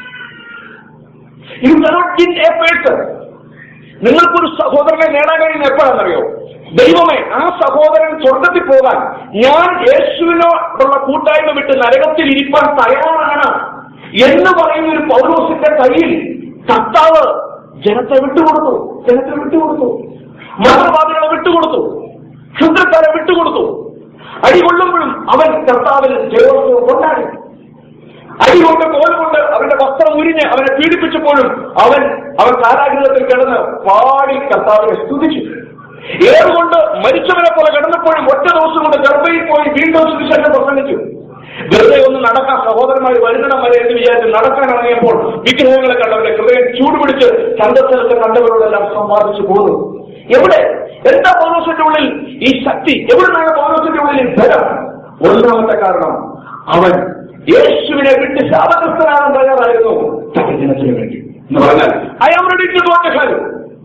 You cannot win a person. നിങ്ങൾക്കൊരു സഹോദരനെ നേടാൻ കഴിയുന്ന എപ്പോഴാണെന്നറിയോ? ദൈവമേ, ആ സഹോദരൻ സ്വർഗത്തിൽ പോകാൻ ഞാൻ യേശുവിനോടുള്ള കൂട്ടായ്മ വിട്ട് നരകത്തിൽ ഇരിക്കാൻ തയ്യാറാണ് എന്ന് പറയുന്ന ഒരു പൗലോസിന്റെ കയ്യിൽ കർത്താവ് ജനത്തെ വിട്ടുകൊടുത്തു. മന്ത്രവാദികളെ വിട്ടുകൊടുത്തു, ക്ഷുദ്രക്കാരെ വിട്ടുകൊടുത്തു. അടികൊള്ളുമ്പോഴും അവൻ കർത്താവിൽ ജയോത്സവം കൊണ്ടാടി. അടികൊണ്ട് കോലുകൊണ്ട് അവന്റെ വസ്ത്രം ഉരിഞ്ഞ് അവനെ പീഡിപ്പിച്ചപ്പോഴും അവൻ കാരാഗൃഹത്തിൽ കിടന്ന് പാടി കർത്താവിനെ സ്തുതിച്ചു. ഏറുകൊണ്ട് മരിച്ചവനെ പോലെ കിടന്നപ്പോഴും ഒറ്റ ദിവസം കൊണ്ട് ഗർഭയിൽ പോയി വീണ്ടും സുവിശേഷം പ്രസംഗിച്ചു. വെറുതെ ഒന്ന് നടക്കാൻ സഹോദരന്മാർ വരുന്നിടം വരെ എന്ന് വിചാരിച്ച് നടക്കാൻ ഇറങ്ങിയപ്പോൾ വിഗ്രഹങ്ങളെ കണ്ടവരുടെ ഹൃദയം ചൂടുപിടിച്ച് ചന്തസ്ഥലത്ത് കണ്ടവരോടെല്ലാം സംവാദിച്ചു പോകുന്നു. എവിടെ? എന്താ പൗലോസിന്റെ ഉള്ളിൽ ഈ ശക്തി? എവിടുന്നാണ് പൗലോസിന്റെ ഉള്ളിൽ ബലം? ഒന്നാമത്തെ കാരണം, അവൻ യേശുവിനെ വിട്ട് ശാപഗ്രസ്തനാകാൻ തയ്യാറായിരുന്നു തന്റെ ജനത്തിന് വേണ്ടി. എന്ന് പറഞ്ഞാൽ I am ready to go to heaven.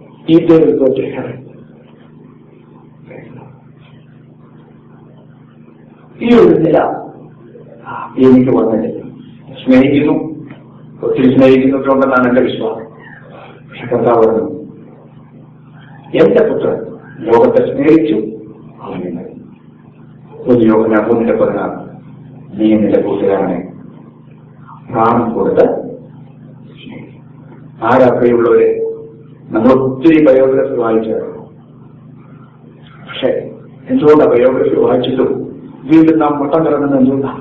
ഈ ഒരു നില എനിക്ക് വന്നിട്ടില്ല. സ്നേഹിക്കുന്നു, ഒത്തിരി സ്നേഹിക്കുന്നവരുണ്ടെന്നാണ് എന്റെ വിശ്വാസം. പക്ഷെ കർത്താവ് എന്റെ പുത്രൻ ലോകത്തെ സ്നേഹിച്ചു, അവനെ യോഹന്നാൻ 3:16 നീ നിന്റെ കൂട്ടുകാരനെ പ്രാണൻ കൊടുത്ത് ആരാപ്രിയുള്ളവരെ. നമ്മൾ ഒത്തിരി ബയോഗ്രഫി വായിച്ചാണ്. പക്ഷെ എന്തുകൊണ്ടാണ് ബയോഗ്രഫി വായിച്ചിട്ടും വീണ്ടും നാം വട്ടം കിടക്കുന്നത് എന്തുകൊണ്ടാണ്?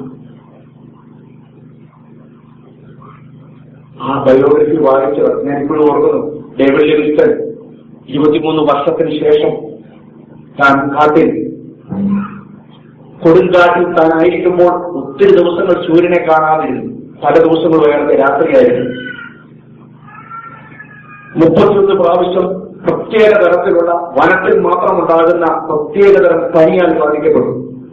ആ ബയോഗ്രഫി വായിച്ചവർ ഞാൻ ഇപ്പോഴും ഓർക്കുന്നു. ഡേവിഡ് ലിവിങ്സ്റ്റൺ 23 വർഷത്തിന് ശേഷം താൻ കാട്ടിൽ കൊടുങ്കാട്ടിൽ താനായിരിക്കുമ്പോൾ ഒത്തിരി ദിവസങ്ങൾ സൂര്യനെ കാണാതിരുന്നു. പല ദിവസങ്ങൾ വേറെ രാത്രിയായിരുന്നു. 31 പ്രാവശ്യം പ്രത്യേക തരത്തിലുള്ള വനത്തിൽ മാത്രമുണ്ടാകുന്ന പ്രത്യേകതരം പനിയാൽ ബാധിക്കപ്പെട്ടു.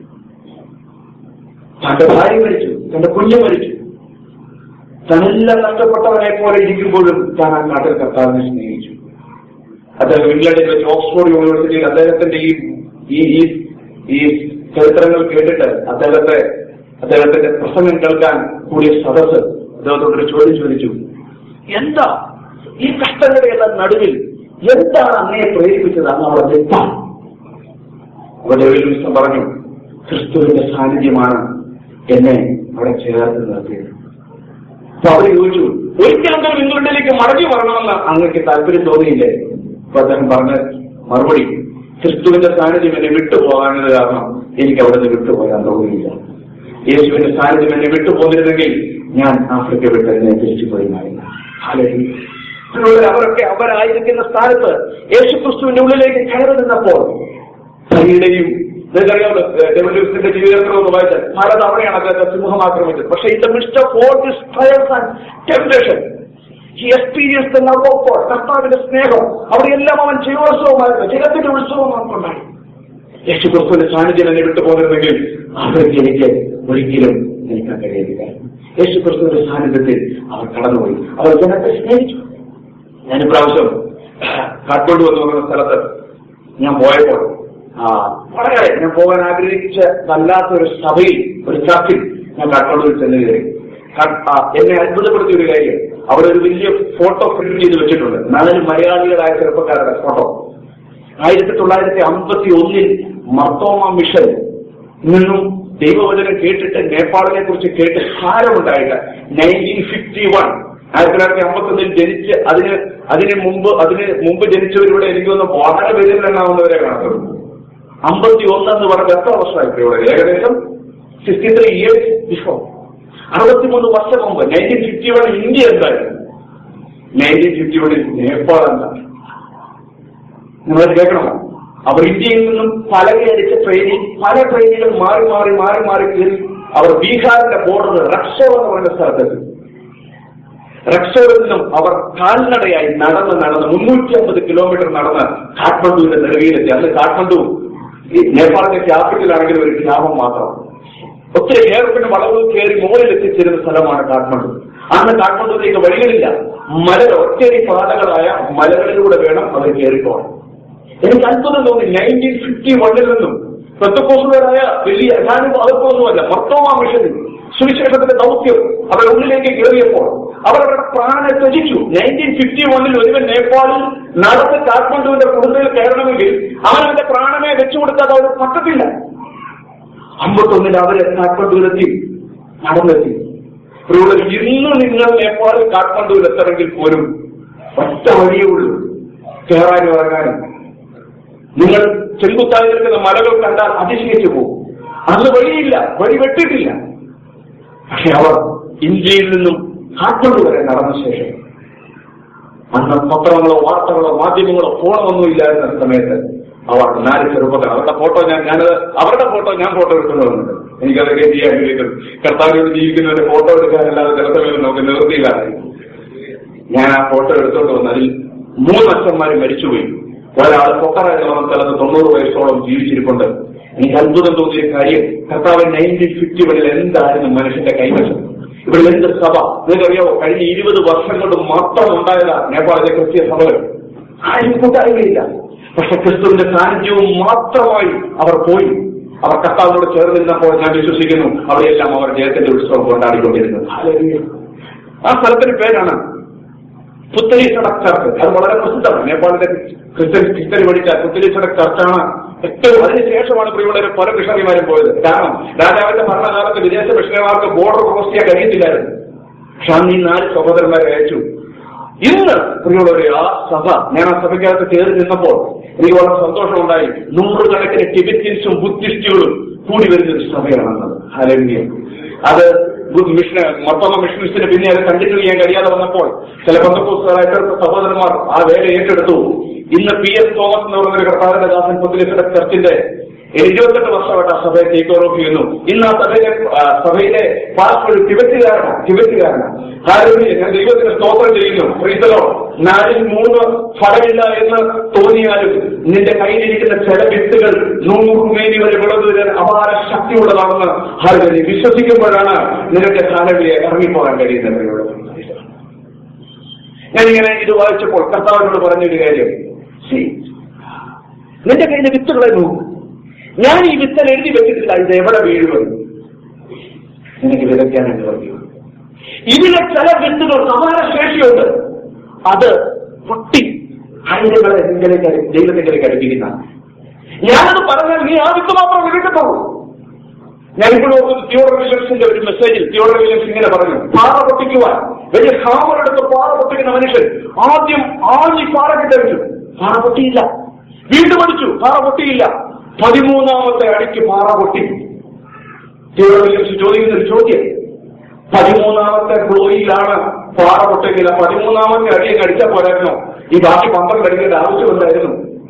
തന്റെ ഭാര്യ മരിച്ചു, തന്റെ കുഞ്ഞ് മരിച്ചു. തന്നെല്ലാം നഷ്ടപ്പെട്ടവനെ പോലെ ഇരിക്കുമ്പോഴും താൻ ആ നാട്ടിൽ കർത്താവിനെ സ്നേഹിച്ചു. അദ്ദേഹം ഇംഗ്ലണ്ടിൽ വെച്ച് ഓക്സ്ഫോർഡ് യൂണിവേഴ്സിറ്റിയിൽ അദ്ദേഹത്തിന്റെ ഈ ചരിത്രങ്ങൾ കേട്ടിട്ട് അദ്ദേഹത്തിന്റെ പ്രസംഗം കേൾക്കാൻ കൂടിയ സദസ്സ് അദ്ദേഹത്തോടൊരു ചോദ്യം ചോദിച്ചു, എന്താ ഈ കഷ്ടങ്ങളുടെ എല്ലാം നടുവിൽ എന്താണ് അങ്ങയെ പ്രേരിപ്പിച്ചത്? അങ്ങ് അവിടെ തെറ്റാണ്. അവിടെ ഒരു ദിവസം പറഞ്ഞു, ക്രിസ്തുവിന്റെ സാന്നിധ്യമാണ് എന്നെ അവിടെ ചേർത്ത് നിർത്തിയത്. അപ്പൊ അവർ ചോദിച്ചു, ഒരിക്കലെങ്കിലും ഇംഗ്ലണ്ടിലേക്ക് മടങ്ങി വരണമെന്ന് അങ്ങക്ക് താല്പര്യം തോന്നിയില്ലേ? അപ്പൊ അദ്ദേഹം പറഞ്ഞ മറുപടി, ക്രിസ്തുവിന്റെ സാന്നിധ്യം എന്നെ വിട്ടുപോകാനത് കാരണം എനിക്ക് അവിടെ നിന്ന് വിട്ടുപോകാൻ തോന്നിയില്ല. യേശുവിന്റെ സാന്നിധ്യം എന്നെ വിട്ടുപോന്നിരുന്നെങ്കിൽ ഞാൻ ആഫ്രിക്ക വിട്ട് എന്നെ തിരിച്ചു പോയിരുന്നില്ല. അവരൊക്കെ അവരായിരിക്കുന്ന സ്ഥാനത്ത് യേശു ക്രിസ്തുവിന്റെ ഉള്ളിലേക്ക് കയറി നിന്നപ്പോൾ ഭയയുടെയും ഡെവലപ്മെന്റിന്റെ ജീവിതത്തിൽ ഒന്ന് വായിച്ചാൽ പല തവണയാണ് അദ്ദേഹത്തെ സിംഹം ആക്രമിച്ചത്. പക്ഷേ in the midst of all this trials and temptation he experienced the love of God. കർത്താവിന്റെ സ്നേഹം അവിടെയെല്ലാം അവൻ ജയോത്സവമായിരുന്നു, ജഗത്തിന്റെ ഉത്സവം നമുക്കുണ്ടായി. യേശു ക്രിസ്തുവിന്റെ സാന്നിധ്യം എന്നെ വിട്ടു പോകുന്നിരുന്നെങ്കിൽ അവർക്ക് എനിക്ക് ഒരിക്കലും നിൽക്കാൻ കഴിയില്ല. യേശു ക്രിസ്തുവിന്റെ സാന്നിധ്യത്തിൽ അവർ കടന്നുപോയി, അവർ ജനത്തെ സ്നേഹിച്ചു. ഞാൻ ഇപ്രാവശ്യം കാഠ്മണ്ഡു എന്ന് പറയുന്ന സ്ഥലത്ത് ഞാൻ പോയപ്പോൾ വളരെ ഞാൻ പോകാൻ ആഗ്രഹിച്ച വല്ലാത്തൊരു സഭയിൽ, ഒരു ചർച്ചിൽ ഞാൻ കാഠ്മണ്ഡുവിൽ ചെന്ന് കയറി. എന്നെ അത്ഭുതപ്പെടുത്തിയ ഒരു കാര്യം, അവിടെ ഒരു വലിയ ഫോട്ടോ പ്രിന്റ് ചെയ്ത് വെച്ചിട്ടുണ്ട്. 4 മലയാളികളായ ചെറുപ്പക്കാരുടെ ഫോട്ടോ. 1951 മർത്തോമ മിഷൻ നിന്നും ദൈവവചനം കേട്ടിട്ട് നേപ്പാളിനെ കുറിച്ച് കേട്ട് ഭാരമുണ്ടായിട്ട് 1951 ജനിച്ച് അതിന് മുമ്പ് ജനിച്ചവരിവിടെ എനിക്ക് തോന്നുന്നു വളരെ പേരിലെണ്ണാവുന്നവരെ കാണത്തുള്ളൂ. 51 എന്ന് പറഞ്ഞാൽ എത്ര വർഷമായി ഇവിടെ? ഏകദേശം 63 ഇയേഴ്സ് ബിഫോർ. 63 വർഷം മുമ്പ് 1951 ഇന്ത്യ എന്തായിരുന്നു? 1951 നേപ്പാൾ എന്താണ്? നിങ്ങൾ കേൾക്കണമോ? അവർ ഇന്ത്യയിൽ നിന്നും പലകയടിച്ച പല ട്രെയിനുകൾ മാറി കയറി അവർ ബീഹാറിന്റെ ബോർഡർ റക്സോർ എന്ന് പറയുന്ന സ്ഥലത്തെത്തി. റക്സോറിൽ നിന്നും അവർ കാൽനടയായി നടന്ന് 350 കിലോമീറ്റർ നടന്ന് കാഠ്മണ്ഡുവിന്റെ നെറുകയിലെത്തി. അന്ന് കാഠ്മണ്ഡു ഈ നേപ്പാളിന്റെ ക്യാപിറ്റലാണെങ്കിലും ഒരു ഗ്രാമം മാത്രം. ഒത്തിരി ഏർപ്പിന് വളവുകൾ കയറി മുകളിൽ എത്തിച്ചേരുന്ന സ്ഥലമാണ് കാഠ്മണ്ഡു. അന്ന് കാഠ്മണ്ഡുവിലേക്ക് വഴികളില്ല, ഒറ്റയടി പാതകളായ മലകളിലൂടെ വേണം അവർ കയറിപ്പോകണം. എനിക്ക് അത്ഭുതം തോന്നി. 1951 നിന്നും പെന്തക്കോസ്തുകാരായ വലിയ അതൊന്നുമല്ല, മർത്തോമ മിഷനിൽ സുവിശേഷത്തിന്റെ ദൗത്യം അവരുടെ ഉള്ളിലേക്ക് കയറിയപ്പോൾ അവരവരുടെ പ്രാണനെ ത്യജിച്ചു. 1951 ഒരുവൻ നേപ്പാളിൽ നടന്ന് കാഠ്മണ്ഡുവിന്റെ കുടുംബത്തിൽ കയറണമെങ്കിൽ അവനവന്റെ പ്രാണനെ വെച്ചുകൊടുക്കാതെ അവർ പറ്റത്തില്ല. 51 അവരെ കാഠ്മണ്ഡുവിലെത്തി, നടന്നെത്തി. ഇന്ന് നിങ്ങൾ നേപ്പാളിൽ കാഠ്മണ്ഡുവിൽ എത്തണമെങ്കിൽ പോലും ഒറ്റ വഴിയേ ഉള്ളൂ, കയറാനും ഇറങ്ങാനും. നിങ്ങൾ ചെങ്കുത്തായി നിൽക്കുന്ന മലകൾ കണ്ടാൽ അതിശയിച്ചു പോകും. അന്ന് വഴിയില്ല, വഴി വെട്ടിട്ടില്ല. പക്ഷെ അവർ ഇന്ത്യയിൽ നിന്നും കാഠ്മണ്ഡു വരെ നടന്ന ശേഷം, അന്ന് പത്രങ്ങളോ വാർത്തകളോ മാധ്യമങ്ങളോ ഫോണൊന്നും ഇല്ലായിരുന്ന സമയത്ത് അവർ 4 ചെറുപ്പക്കാർ, അവരുടെ ഫോട്ടോ ഞാൻ ഫോട്ടോ എടുക്കുന്നതുണ്ട്. എനിക്കതൊക്കെ ചെയ്യാൻ കഴിയും. കർത്താവിനോട് ജീവിക്കുന്നവരുടെ ഫോട്ടോ എടുക്കാനല്ലാതെ ചില സമയത്ത് നമുക്ക് നിവൃത്തിയില്ലാതെ ഞാൻ ആ ഫോട്ടോ എടുത്തോണ്ട് വന്ന് അതിൽ 3 അച്ഛന്മാർ മരിച്ചുപോയി. ഒരാൾ പൊക്കറായിട്ട് വന്ന സ്ഥലത്ത് 90 വയസ്സോളം ജീവിച്ചിരിപ്പുണ്ട്. എനിക്ക് അത്ഭുതം തോന്നിയ കാര്യം, കർത്താവ് 1951 എന്തായിരുന്നു മനുഷ്യന്റെ കൈവശം? ഇവിടെ എന്ത് സഭ നിങ്ങൾക്കറിയാവോ? കഴിഞ്ഞ 20 വർഷം കൊണ്ട് മാത്രം ഉണ്ടായതാ നേപ്പാളിലെ ക്രിസ്തീയ സഭകൾ. ആരും കൂട്ടായ്മയില്ല. പക്ഷെ ക്രിസ്തുവിന്റെ സാന്നിധ്യവും മാത്രമായി അവർ പോയി. അവർ കർത്താവിനോട് ചേർന്നിരുന്നപ്പോൾ ഞാൻ വിശ്വസിക്കുന്നു അവിടെയെല്ലാം അവർ ജയത്തിന്റെ ഉത്സവം കൊണ്ടാടിക്കൊണ്ടിരുന്നത്. ആ സ്ഥലത്തിന്റെ പേരാണ് പുത്തരി സടക് ചർച്ച്. അത് വളരെ പ്രസിദ്ധമാണ്. നേപ്പാളിന്റെ ക്രിസ്ത്യൻ ഹിസ്റ്ററി പഠിച്ചാൽ പുത്തരി സടക് ചർച്ചാണ് ഏറ്റവും അതിനുശേഷമാണ് പ്രിയമുള്ളവർ പല മിഷണറിമാരും പോയത്. കാരണം രാജാവിന്റെ ഭരണകാലത്ത് വിദേശ മിഷണറിമാർക്ക് ബോർഡർ ക്രോസ് ചെയ്യാൻ കഴിയത്തില്ലായിരുന്നു. പക്ഷെ അന്ന് ഈ 4 സഹോദരന്മാരെ അയച്ചു. ഇന്ന് പ്രിയമുള്ളവരെ ആ സഭ, ഞാൻ ആ സഭയ്ക്കകത്ത് കയറി നിന്നപ്പോൾ എനിക്ക് വളരെ സന്തോഷമുണ്ടായി. 100 കണക്കിന് ടിബറ്റിയൻസും ബുദ്ധിസ്റ്റുകളും കൂടി വരുന്നൊരു സഭയാണെന്നത്. ഹല്ലേലൂയ. അത് മൊത്തം മിഷണറിസ്റ്റിന് പിന്നെ അത് കണ്ടിന്യൂ ചെയ്യാൻ കഴിയാതെ വന്നപ്പോൾ ചില ബന്ധുക്കൂസുകാരായിട്ട് സഹോദരന്മാർ ആ വേല ഏറ്റെടുത്തു. ഇന്ന് PS തോമസ് എന്ന് പറയുന്ന കർത്താവിന്റെ ദാസൻ പുതുലിസയുടെ ചർച്ചിന്റെ 28 വർഷമായിട്ട് ആ സഭയെ ടേക്ക് ഓവർ ചെയ്യുന്നു. ഇന്ന് ആ സഭയിലെ പാസ്റ്റർ ഒരു ടിബറ്റുകാരനാണ്. ഹല്ലേലൂയ. ഞാൻ ദൈവത്തിന് സ്തോത്രം ചെയ്യുന്നു. പ്രീതലോ 4ൽ 3 ഫലമില്ല എന്ന് തോന്നിയാലും നിന്റെ കയ്യിലിരിക്കുന്ന ചില വിത്തുകൾ 100 മേനി വരെ വിളവ് അപാര ശക്തിയുള്ളതാണെന്ന് ഹല്ലേലൂയ വിശ്വസിക്കുമ്പോഴാണ് നിനക്ക് ഹല്ലേലൂയ ഇറങ്ങിപ്പോകാൻ കഴിയുന്നത്. ഞാനിങ്ങനെ ഇത് വായിച്ചപ്പോൾ കർത്താവിനോട് പറഞ്ഞൊരു കാര്യം, നിന്റെ കയ്യിലെ വിത്തുകളെ നോക്കൂ. ഞാൻ ഈ വിത്തൽ എഴുതി വെച്ചിട്ടില്ല, ഇത് എവിടെ വീഴുമെന്ന് എനിക്ക് വിതയ്ക്കാനായിട്ട് പറഞ്ഞു. ഇതിലെ ചില വിത്തുകൾ സമാന ശേഷിയുണ്ട്. അത് പൊട്ടി ആയിരങ്ങളെ ദൈവത്തിലേക്ക് അടുപ്പിക്കുന്ന. ഞാനത് പറഞ്ഞാൽ നീ ആ വിത്ത് മാത്രം വിതയ്ക്കത്തുള്ളൂ. ഞാനിപ്പോഴും തിയോഡർ വില്യംസിന്റെ ഒരു മെസ്സേജിൽ തിയോഡർ വില്യംസ് ഇങ്ങനെ പറഞ്ഞു, പാറ പൊട്ടിക്കുവാൻ വലിയ ഹാമറെടുത്ത് പാറ പൊട്ടിക്കുന്ന മനുഷ്യൻ ആദ്യം ആഞ്ഞി പാറയ്ക്ക് തെളിച്ചു, പാറ പൊട്ടിയില്ല. വീണ്ടും അടിച്ചു, പാറ പൊട്ടിയില്ല. 13ാമത്തെ അടിക്ക് പാറ പൊട്ടി. തിയോഡർ വില്യംസ് ചോദിക്കുന്ന ഒരു ചോദ്യം, 13ാമത്തെ ബ്ലോയിലാണ് പാറ പൊട്ടിക്കില്ല, 13ാമത്തെ അടിയൊക്കെ അടിച്ചാൽ പോരായിരുന്നു, ഈ ബാക്കി 12 അടിക്കേണ്ട ആവശ്യമുണ്ടായിരുന്നു.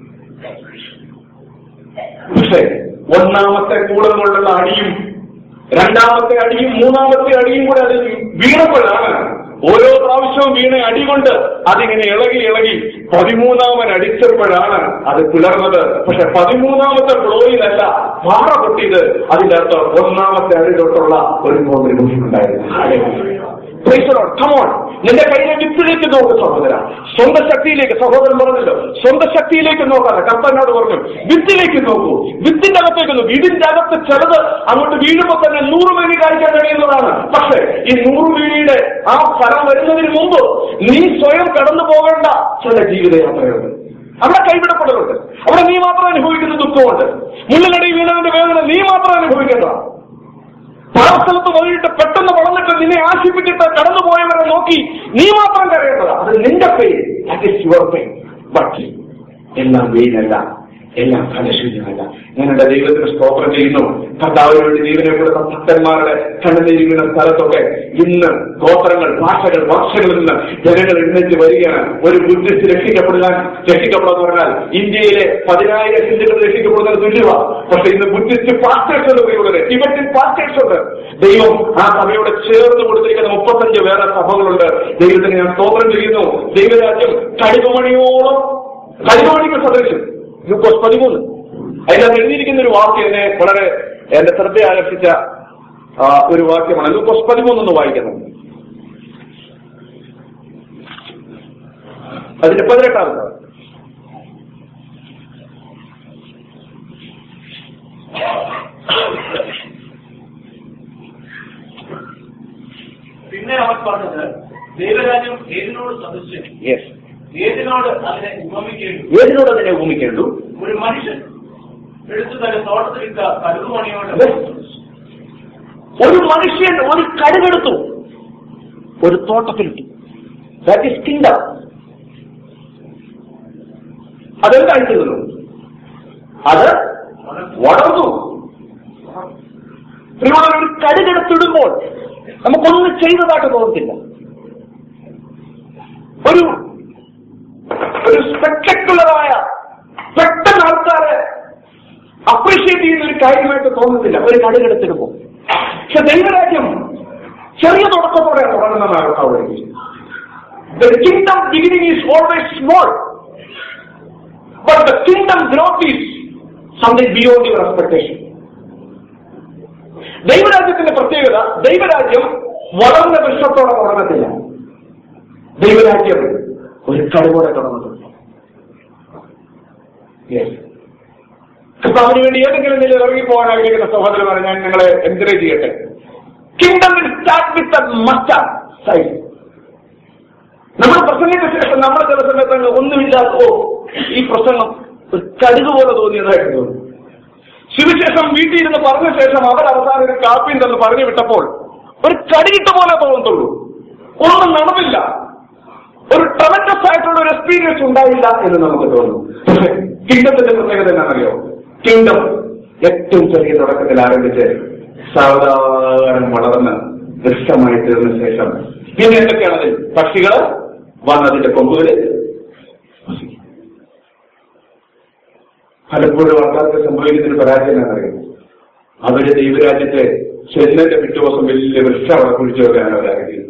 പക്ഷേ 1ാമത്തെ കൂളം കൊണ്ടുള്ള അടിയും 2ാമത്തെ അടിയും 3ാമത്തെ അടിയും കൂടെ അതിൽ വീണപ്പോഴാണ് ഓരോ പ്രാവശ്യവും വീണ അടി കൊണ്ട് അതിങ്ങനെ ഇളകി 13ാമൻ അടിച്ചപ്പോഴാണ് അത് പിളർന്നത്. പക്ഷെ 13ാമത്തെ ബ്ലോയിലല്ല പാറ പൊട്ടിയത്. അതിന്റെ അർത്ഥം 1ാമത്തെ അടി തൊട്ടുള്ള ഒരു കോൺട്രിബ്യൂഷൻ ഉണ്ടായിരുന്നു. നിന്റെ കയ്യിലെ വിത്തിലേക്ക് നോക്ക് സഹോദര, സ്വന്തം ശക്തിയിലേക്ക്. സഹോദരൻ പറഞ്ഞല്ലോ, സ്വന്തം ശക്തിയിലേക്ക് നോക്കാതെ കർത്താവിനോട് പറഞ്ഞു വിത്തിലേക്ക് നോക്കൂ, വിത്തിന്റെ അകത്തേക്ക് നോക്കൂ. ഇതിന്റെ അകത്ത് ചിലത് അങ്ങോട്ട് വീഴുമ്പോൾ തന്നെ 100 മേനി കായ്ക്കാൻ കഴിയുന്നതാണ്. പക്ഷേ ഈ 100 മേനിയുടെ ആ ഫലം വരുന്നതിന് മുമ്പ് നീ സ്വയം കടന്നു പോകേണ്ട ചില ജീവിതയാത്രയുണ്ട്. അവിടെ കൈവിടപ്പെടലുണ്ട്. അവിടെ നീ മാത്രം അനുഭവിക്കുന്ന ദുഃഖമുണ്ട്. മുള്ളിനടി വീണതിന്റെ വേദന നീ മാത്രം അനുഭവിക്കേണ്ടതാണ്. പാറസ്ഥലത്ത് വന്നിട്ട് പെട്ടെന്ന് വളർന്നിട്ട് നിന്നെ ആശിപ്പിച്ചിട്ട് കടന്നുപോയവരെ നോക്കി നീ മാത്രം കരയേണ്ടതാണ്. അത് നിന്റെ pain, that is your pain. But എല്ലാം വെയിലല്ല, എല്ലാം ഫലശൂന്യമല്ല. ഞാൻ എന്റെ ദൈവത്തിന് സ്തോത്രം ചെയ്യുന്നു. കർത്താവിന് വേണ്ടി ജീവനെ കൊടുത്ത ഭക്തന്മാരുടെ കണ്ണുനീരുന്ന സ്ഥലത്തൊക്കെ ഇന്ന് ഗോത്രങ്ങൾ, ഭാഷകളിൽ നിന്ന് ജനങ്ങൾ എഴുന്നേറ്റ് വരികയാണ്. ഒരു ബുദ്ധിസ്റ്റ് രക്ഷിക്കപ്പെടുക പറഞ്ഞാൽ ഇന്ത്യയിലെ 10,000 ഹിന്ദുക്കൾ രക്ഷിക്കപ്പെടുന്നത് തുല്യമാണ്. പക്ഷെ ഇന്ന് ബുദ്ധിസ്റ്റ് പാസ്റ്റേഴ്സ് ഉണ്ട്, ടിബറ്റൻ പാസ്റ്റേഴ്സ് ഉണ്ട്. ദൈവം ആ സഭയോട് ചേർന്ന് കൊടുത്തിരിക്കുന്ന 35 വേറെ സഭകളുണ്ട്. ദൈവത്തിന് ഞാൻ സ്തോത്രം ചെയ്യുന്നു. ദൈവരാജ്യം കടുകുമണിക്ക് സദൃശം. ലൂക്കോസ് 13 അതിനകത്ത് എഴുതിയിരിക്കുന്ന ഒരു വാക്യം എന്നെ വളരെ എന്റെ ശ്രദ്ധയെ ആകർഷിച്ച ഒരു വാക്യമാണ്. ലൂക്കോസ് 13 വായിക്കുന്നത്. അതിന്റെ 18. പിന്നെ അവർ പറഞ്ഞത്, ദൈവരാജ്യം ഏതിനോട് സദൃശ്യം, ഏതിനോട് അതിനെ ഉപമിക്കേണ്ടു. ഒരു മനുഷ്യൻ എടുത്തു തന്നെ തോട്ടത്തിലിട്ട കടുകുമണിയോട്. ഒരു മനുഷ്യൻ ഒരു കടുകെടുത്തു, ഒരു തോട്ടത്തിലിട്ടു. That is kingdom. അതെന്തായി തീർന്നു? അത് വളർന്നു. ഒരു കടുകെടുത്തിടുമ്പോൾ നമുക്കൊന്നും ചെയ്തതായിട്ട് തോന്നത്തില്ല. ഒരു സ്പെക്ടക്കുലറായ പെട്ടെന്ന് ആൾക്കാരെ അപ്രീഷിയേറ്റ് ചെയ്യുന്ന ഒരു കാര്യമായിട്ട് തോന്നുന്നില്ല ഒരു കടുകെടുത്തിടുമ്പോൾ. പക്ഷെ ദൈവരാജ്യം ചെറിയ തുടക്കത്തോടെ തുടങ്ങുന്നതാണ്. The kingdom beginning is always small, but the kingdom growth is something beyond your expectation. ദൈവരാജ്യത്തിന്റെ പ്രത്യേകത, ദൈവരാജ്യം വളർന്ന വൃക്ഷത്തോടെ തുടങ്ങത്തില്ല. ദൈവരാജ്യം ഒരു കടുവോടെ തുടങ്ങുന്നു. കർത്താവിന് വേണ്ടി ഏതെങ്കിലും നില ഇറങ്ങിപ്പോകാൻ ആഗ്രഹിക്കുന്ന സഹോദരന്മാരെ ഞാൻ നിങ്ങളെ എൻകറേജ് ചെയ്യട്ടെ. Kingdom will start with a mustard size. നമ്മൾ പ്രസംഗിച്ച ശേഷം നമ്മൾ ചില സമയത്ത് ഒന്നുമില്ലാത്തോ ഈ പ്രസംഗം ഒരു കടുക് പോലെ തോന്നിയതായിട്ട് തോന്നും. സുവിശേഷം വീട്ടിൽ ഇരുന്ന് പറഞ്ഞ ശേഷം അവർ അവസാനം ഒരു കാപ്പിയും തന്ന് പറഞ്ഞു വിട്ടപ്പോൾ ഒരു കടികിട്ട പോലെ തോന്നത്തുള്ളൂ, ഒന്നും നടന്നില്ല, ഒരു ട്രമൻഡസ് ആയിട്ടുള്ള ഒരു എക്സ്പീരിയൻസ് ഉണ്ടായില്ല എന്ന് നമുക്ക് തോന്നും. പക്ഷേ കിങ്ഡത്തിന്റെ പ്രത്യേകത എന്താണെന്നറിയോ? കിങ്ഡം ഏറ്റവും ചെറിയ തുടക്കത്തിൽ ആരംഭിച്ച് സാവധാനം വളർന്ന് വൃക്ഷമായി തീർന്ന ശേഷം പിന്നെ എന്തൊക്കെയാണത്? പക്ഷികൾ വന്നതിന്റെ കൊമ്പുകളിൽ. പലപ്പോഴും ആൾക്കാർക്ക് സംഭവിക്കുന്നതിന് പരാജയം എന്നറിയുന്നു. അവര് ദൈവരാജ്യത്തെ ചെന്നന്റെ പിറ്റേ ദിവസം വലിയ വൃക്ഷം അവിടെ കുഴിച്ചു വെക്കാനാണ് അവരാഗ്രഹിക്കുന്നത്.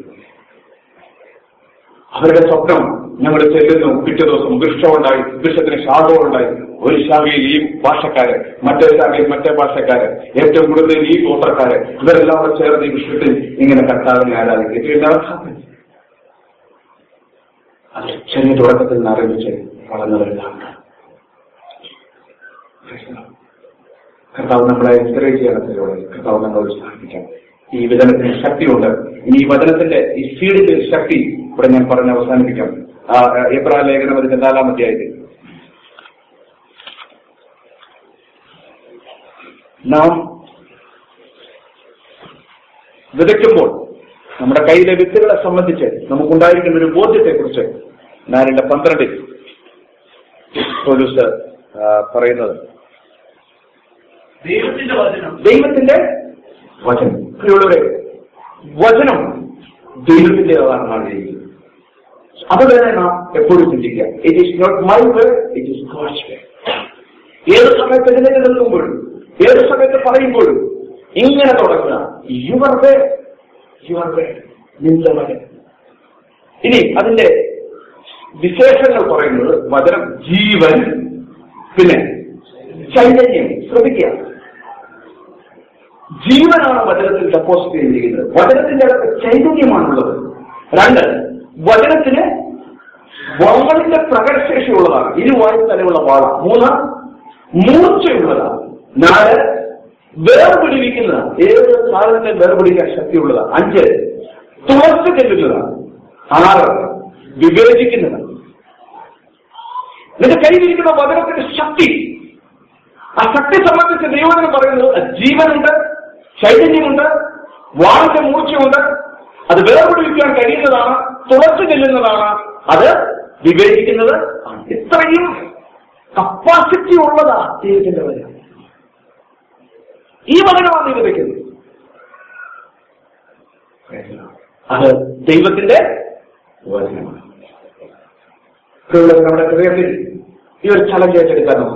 അവരുടെ സ്വപ്നം, ഞങ്ങൾ ചെല്ലുന്നു, പിറ്റേ ദിവസം വൃക്ഷമുണ്ടായി, വൃക്ഷത്തിന് ശാഖകളുണ്ടായി, ഒരു ശാഖയിൽ ഈ ഭാഷക്കാര്, മറ്റേ ശാഖയിൽ മറ്റേ ഭാഷക്കാര്, ഏറ്റവും കൂടുതൽ ഈ ഗോത്രക്കാര്, ഇവരെല്ലാം കൂടെ ചേർന്ന് ഈ വൃക്ഷത്തിൽ ഇങ്ങനെ കർത്താവിനെ ആരാധിക്കും. അത് ചെറിയ തുടക്കത്തിൽ നിന്ന് ആരംഭിച്ച് വളർന്നവരെല്ലാം. കർത്താവ് നമ്മളെ എൻകറേജ് ചെയ്യണത്തിലൂടെ കർത്താവ് നമ്മളോട് സ്ഥാപിക്കാം. ഈ വചനത്തിന് ശക്തിയുണ്ട്. ഇനി ഈ വചനത്തിന്റെ ഈ സീഡിന്റെ ശക്തി ഇവിടെ ഞാൻ പറഞ്ഞ് അവസാനിപ്പിക്കാം. എബ്രായ ലേഖനം അതിന്റെ 4-ാം അധ്യായത്തിൽ നാം വിതയ്ക്കുമ്പോൾ നമ്മുടെ കയ്യിലെ വിത്തുകളെ സംബന്ധിച്ച് നമുക്കുണ്ടായിരിക്കുന്ന ഒരു ബോധ്യത്തെക്കുറിച്ച് 4:12 പൗലോസ് പറയുന്നത്, ദൈവത്തിന്റെ വചനം പ്രിയമുള്ളവരെ, വചനം ദൈവത്തിൻ്റെതാണെന്നാണ് ചെയ്യുന്നത്. അത് തന്നെ നാം എപ്പോഴും ചിന്തിക്കുക. It is not my word, it is God's word. ഏത് സമയത്ത് എഴുന്നേറ്റ് നിൽക്കുമ്പോഴും ഏത് സമയത്ത് പറയുമ്പോഴും ഇങ്ങനെ തുടങ്ങുക, യുവർ വേർഡ്, യുവർ വേർഡ്, നിന്റെ വചനം. ഇനി അതിന്റെ വിശേഷങ്ങൾ പറയുന്നത് വചനം ജീവൻ, പിന്നെ ചൈതന്യം. ശ്രദ്ധിക്കുക, ജീവനാണ് വചനത്തിൽ ഡെപ്പോസിറ്റ് ചെയ്തിരിക്കുന്നത്. വചനത്തിന്റെ അകത്ത് ചൈതന്യമാണുള്ളത്. 2, വചനത്തിന് വാളിന്റെ പ്രകടശേഷിയുള്ളതാണ്, ഇരുവായു തലമുള്ള വാള. 3, മൂർച്ചയുള്ളതാണ്. 4, വേർപിടിവിക്കുന്ന ഏത് സാധനത്തെ വേർപിടിക്കാൻ ശക്തിയുള്ളതാണ്. 5, തുളച്ചു ചെല്ലുന്നതാണ്. 6, വിവേചിക്കുന്നതാണ്. നിന്റെ കയ്യിലിരിക്കുന്ന വചനത്തിന്റെ ശക്തി, ആ ശക്തി സംബന്ധിച്ച് ദൈവവചനം പറയുന്നത് ജീവനുണ്ട്, ചൈതന്യമുണ്ട്, വാളിന്റെ മൂർച്ചയുണ്ട്, അത് വേർപിടിവിക്കാൻ കഴിയുന്നതാണ്, തുളച്ചു ചെല്ലുന്നതാണ്, അത് വിവേചിക്കുന്നത്. ഇത്രയും കപ്പാസിറ്റി ഉള്ളതാ ദൈവത്തിന്റെ വചനം. ഈ വചനമാണ് നീ വിതയ്ക്കുന്നത്. അത് ദൈവത്തിന്റെ വചനമാണ്. നമ്മുടെ ഹൃദയത്തിൽ ഈ ഒരു ചലഞ്ച് ഏറ്റെടുക്കാൻ നമുക്ക്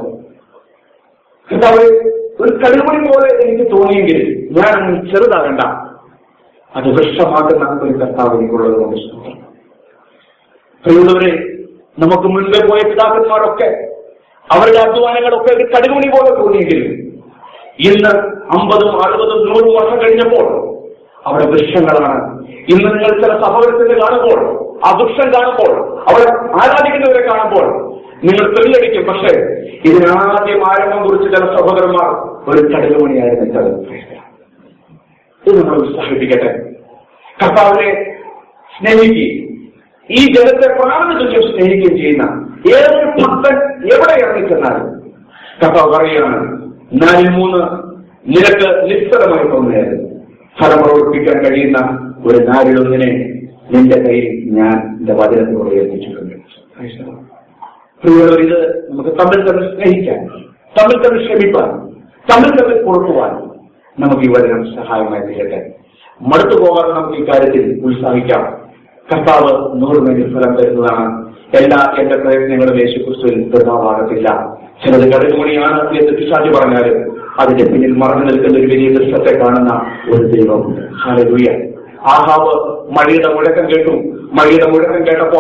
ഒരു കടുമണി പോലെ എനിക്ക് തോന്നിയെങ്കിൽ ഞാൻ ചെറുതാകണ്ട, അത് വൃക്ഷമാക്കുന്ന ഒരു കർത്താവ് എനിക്കുള്ളത് കൊണ്ട്. പ്രിയമുള്ളവരെ, നമുക്ക് മുൻപേ പോയ പിതാക്കന്മാരൊക്കെ അവരുടെ അധ്വാനങ്ങളൊക്കെ ഒരു കടുമണി പോലെ തോന്നിയെങ്കിലും ഇന്ന് 50, 60, 100 വർഷം കഴിഞ്ഞപ്പോൾ അവിടെ വൃക്ഷങ്ങളാണ്. ഇന്ന് നിങ്ങൾ ചില സഹോദരത്തിന് കാണുമ്പോൾ, ആ വൃക്ഷം കാണുമ്പോൾ, അവിടെ ആരാധിക്കുന്നവരെ കാണുമ്പോൾ നിങ്ങൾ ത്രില്ലടിക്കും. പക്ഷേ ഇതിനാദ്യം ആരംഭം കുറിച്ച് ചില സഹോദരന്മാർ ഒരു കടുകുമണിയായിരുന്നു. ഇത് നമ്മൾ ഉത്സാഹിപ്പിക്കട്ടെ. കർത്താവിനെ സ്നേഹിക്കുകയും ഈ ജനത്തെ പ്രാണതുല്യം സ്നേഹിക്കുകയും ചെയ്യുന്ന ഏതൊരു ഭക്തൻ എവിടെ ഇറങ്ങിച്ചെന്നാലും കർത്താവ് പറയുകയാണ്, 4-3 നിനക്ക് നിസ്സലമായി തോന്നുകയായിരുന്നു. ഫലം പ്രവർത്തിക്കാൻ കഴിയുന്ന ഒരു 4-1 നിന്റെ കയ്യിൽ ഞാൻ എന്റെ വചനത്തോടെ ഏൽപ്പിച്ചിട്ടുണ്ട്. പ്രിയമുള്ളവർ, ഇത് നമുക്ക് തമ്മിൽ തമ്മിൽ സ്നേഹിക്കാൻ, തമ്മിൽ തമ്മിൽ ക്ഷമിപ്പാൻ, തമ്മിൽ തമ്മിൽ കൊടുക്കുവാൻ നമുക്ക് ഈ വചനം സഹായമായി തീരട്ടെ. മടുത്തു പോകാതെ നമുക്ക് ഈ കാര്യത്തിൽ ഉത്സാഹിക്കാം. കർത്താവ് 100 മേനിൽ ഫലം തരുന്നതാണ്. എല്ലാ എന്റെ പ്രയത്നങ്ങളും യേശുക്രിസ്തുവിൽ വൃഥാവാകത്തില്ല. ചിലത് കടുകുമണിയാണ് എന്ന് പിശാച് പറഞ്ഞാലും അതിന്റെ പിന്നിൽ മറഞ്ഞു നിൽക്കുന്ന ഒരു വലിയ ദൃശ്യത്തെ കാണുന്ന ഒരു ദൈവം. ഹല്ലേലൂയ. ആഹാബ് മഴയുടെ മുഴക്കം കേട്ടു. മഴയുടെ മുഴക്കം കേട്ടപ്പോൾ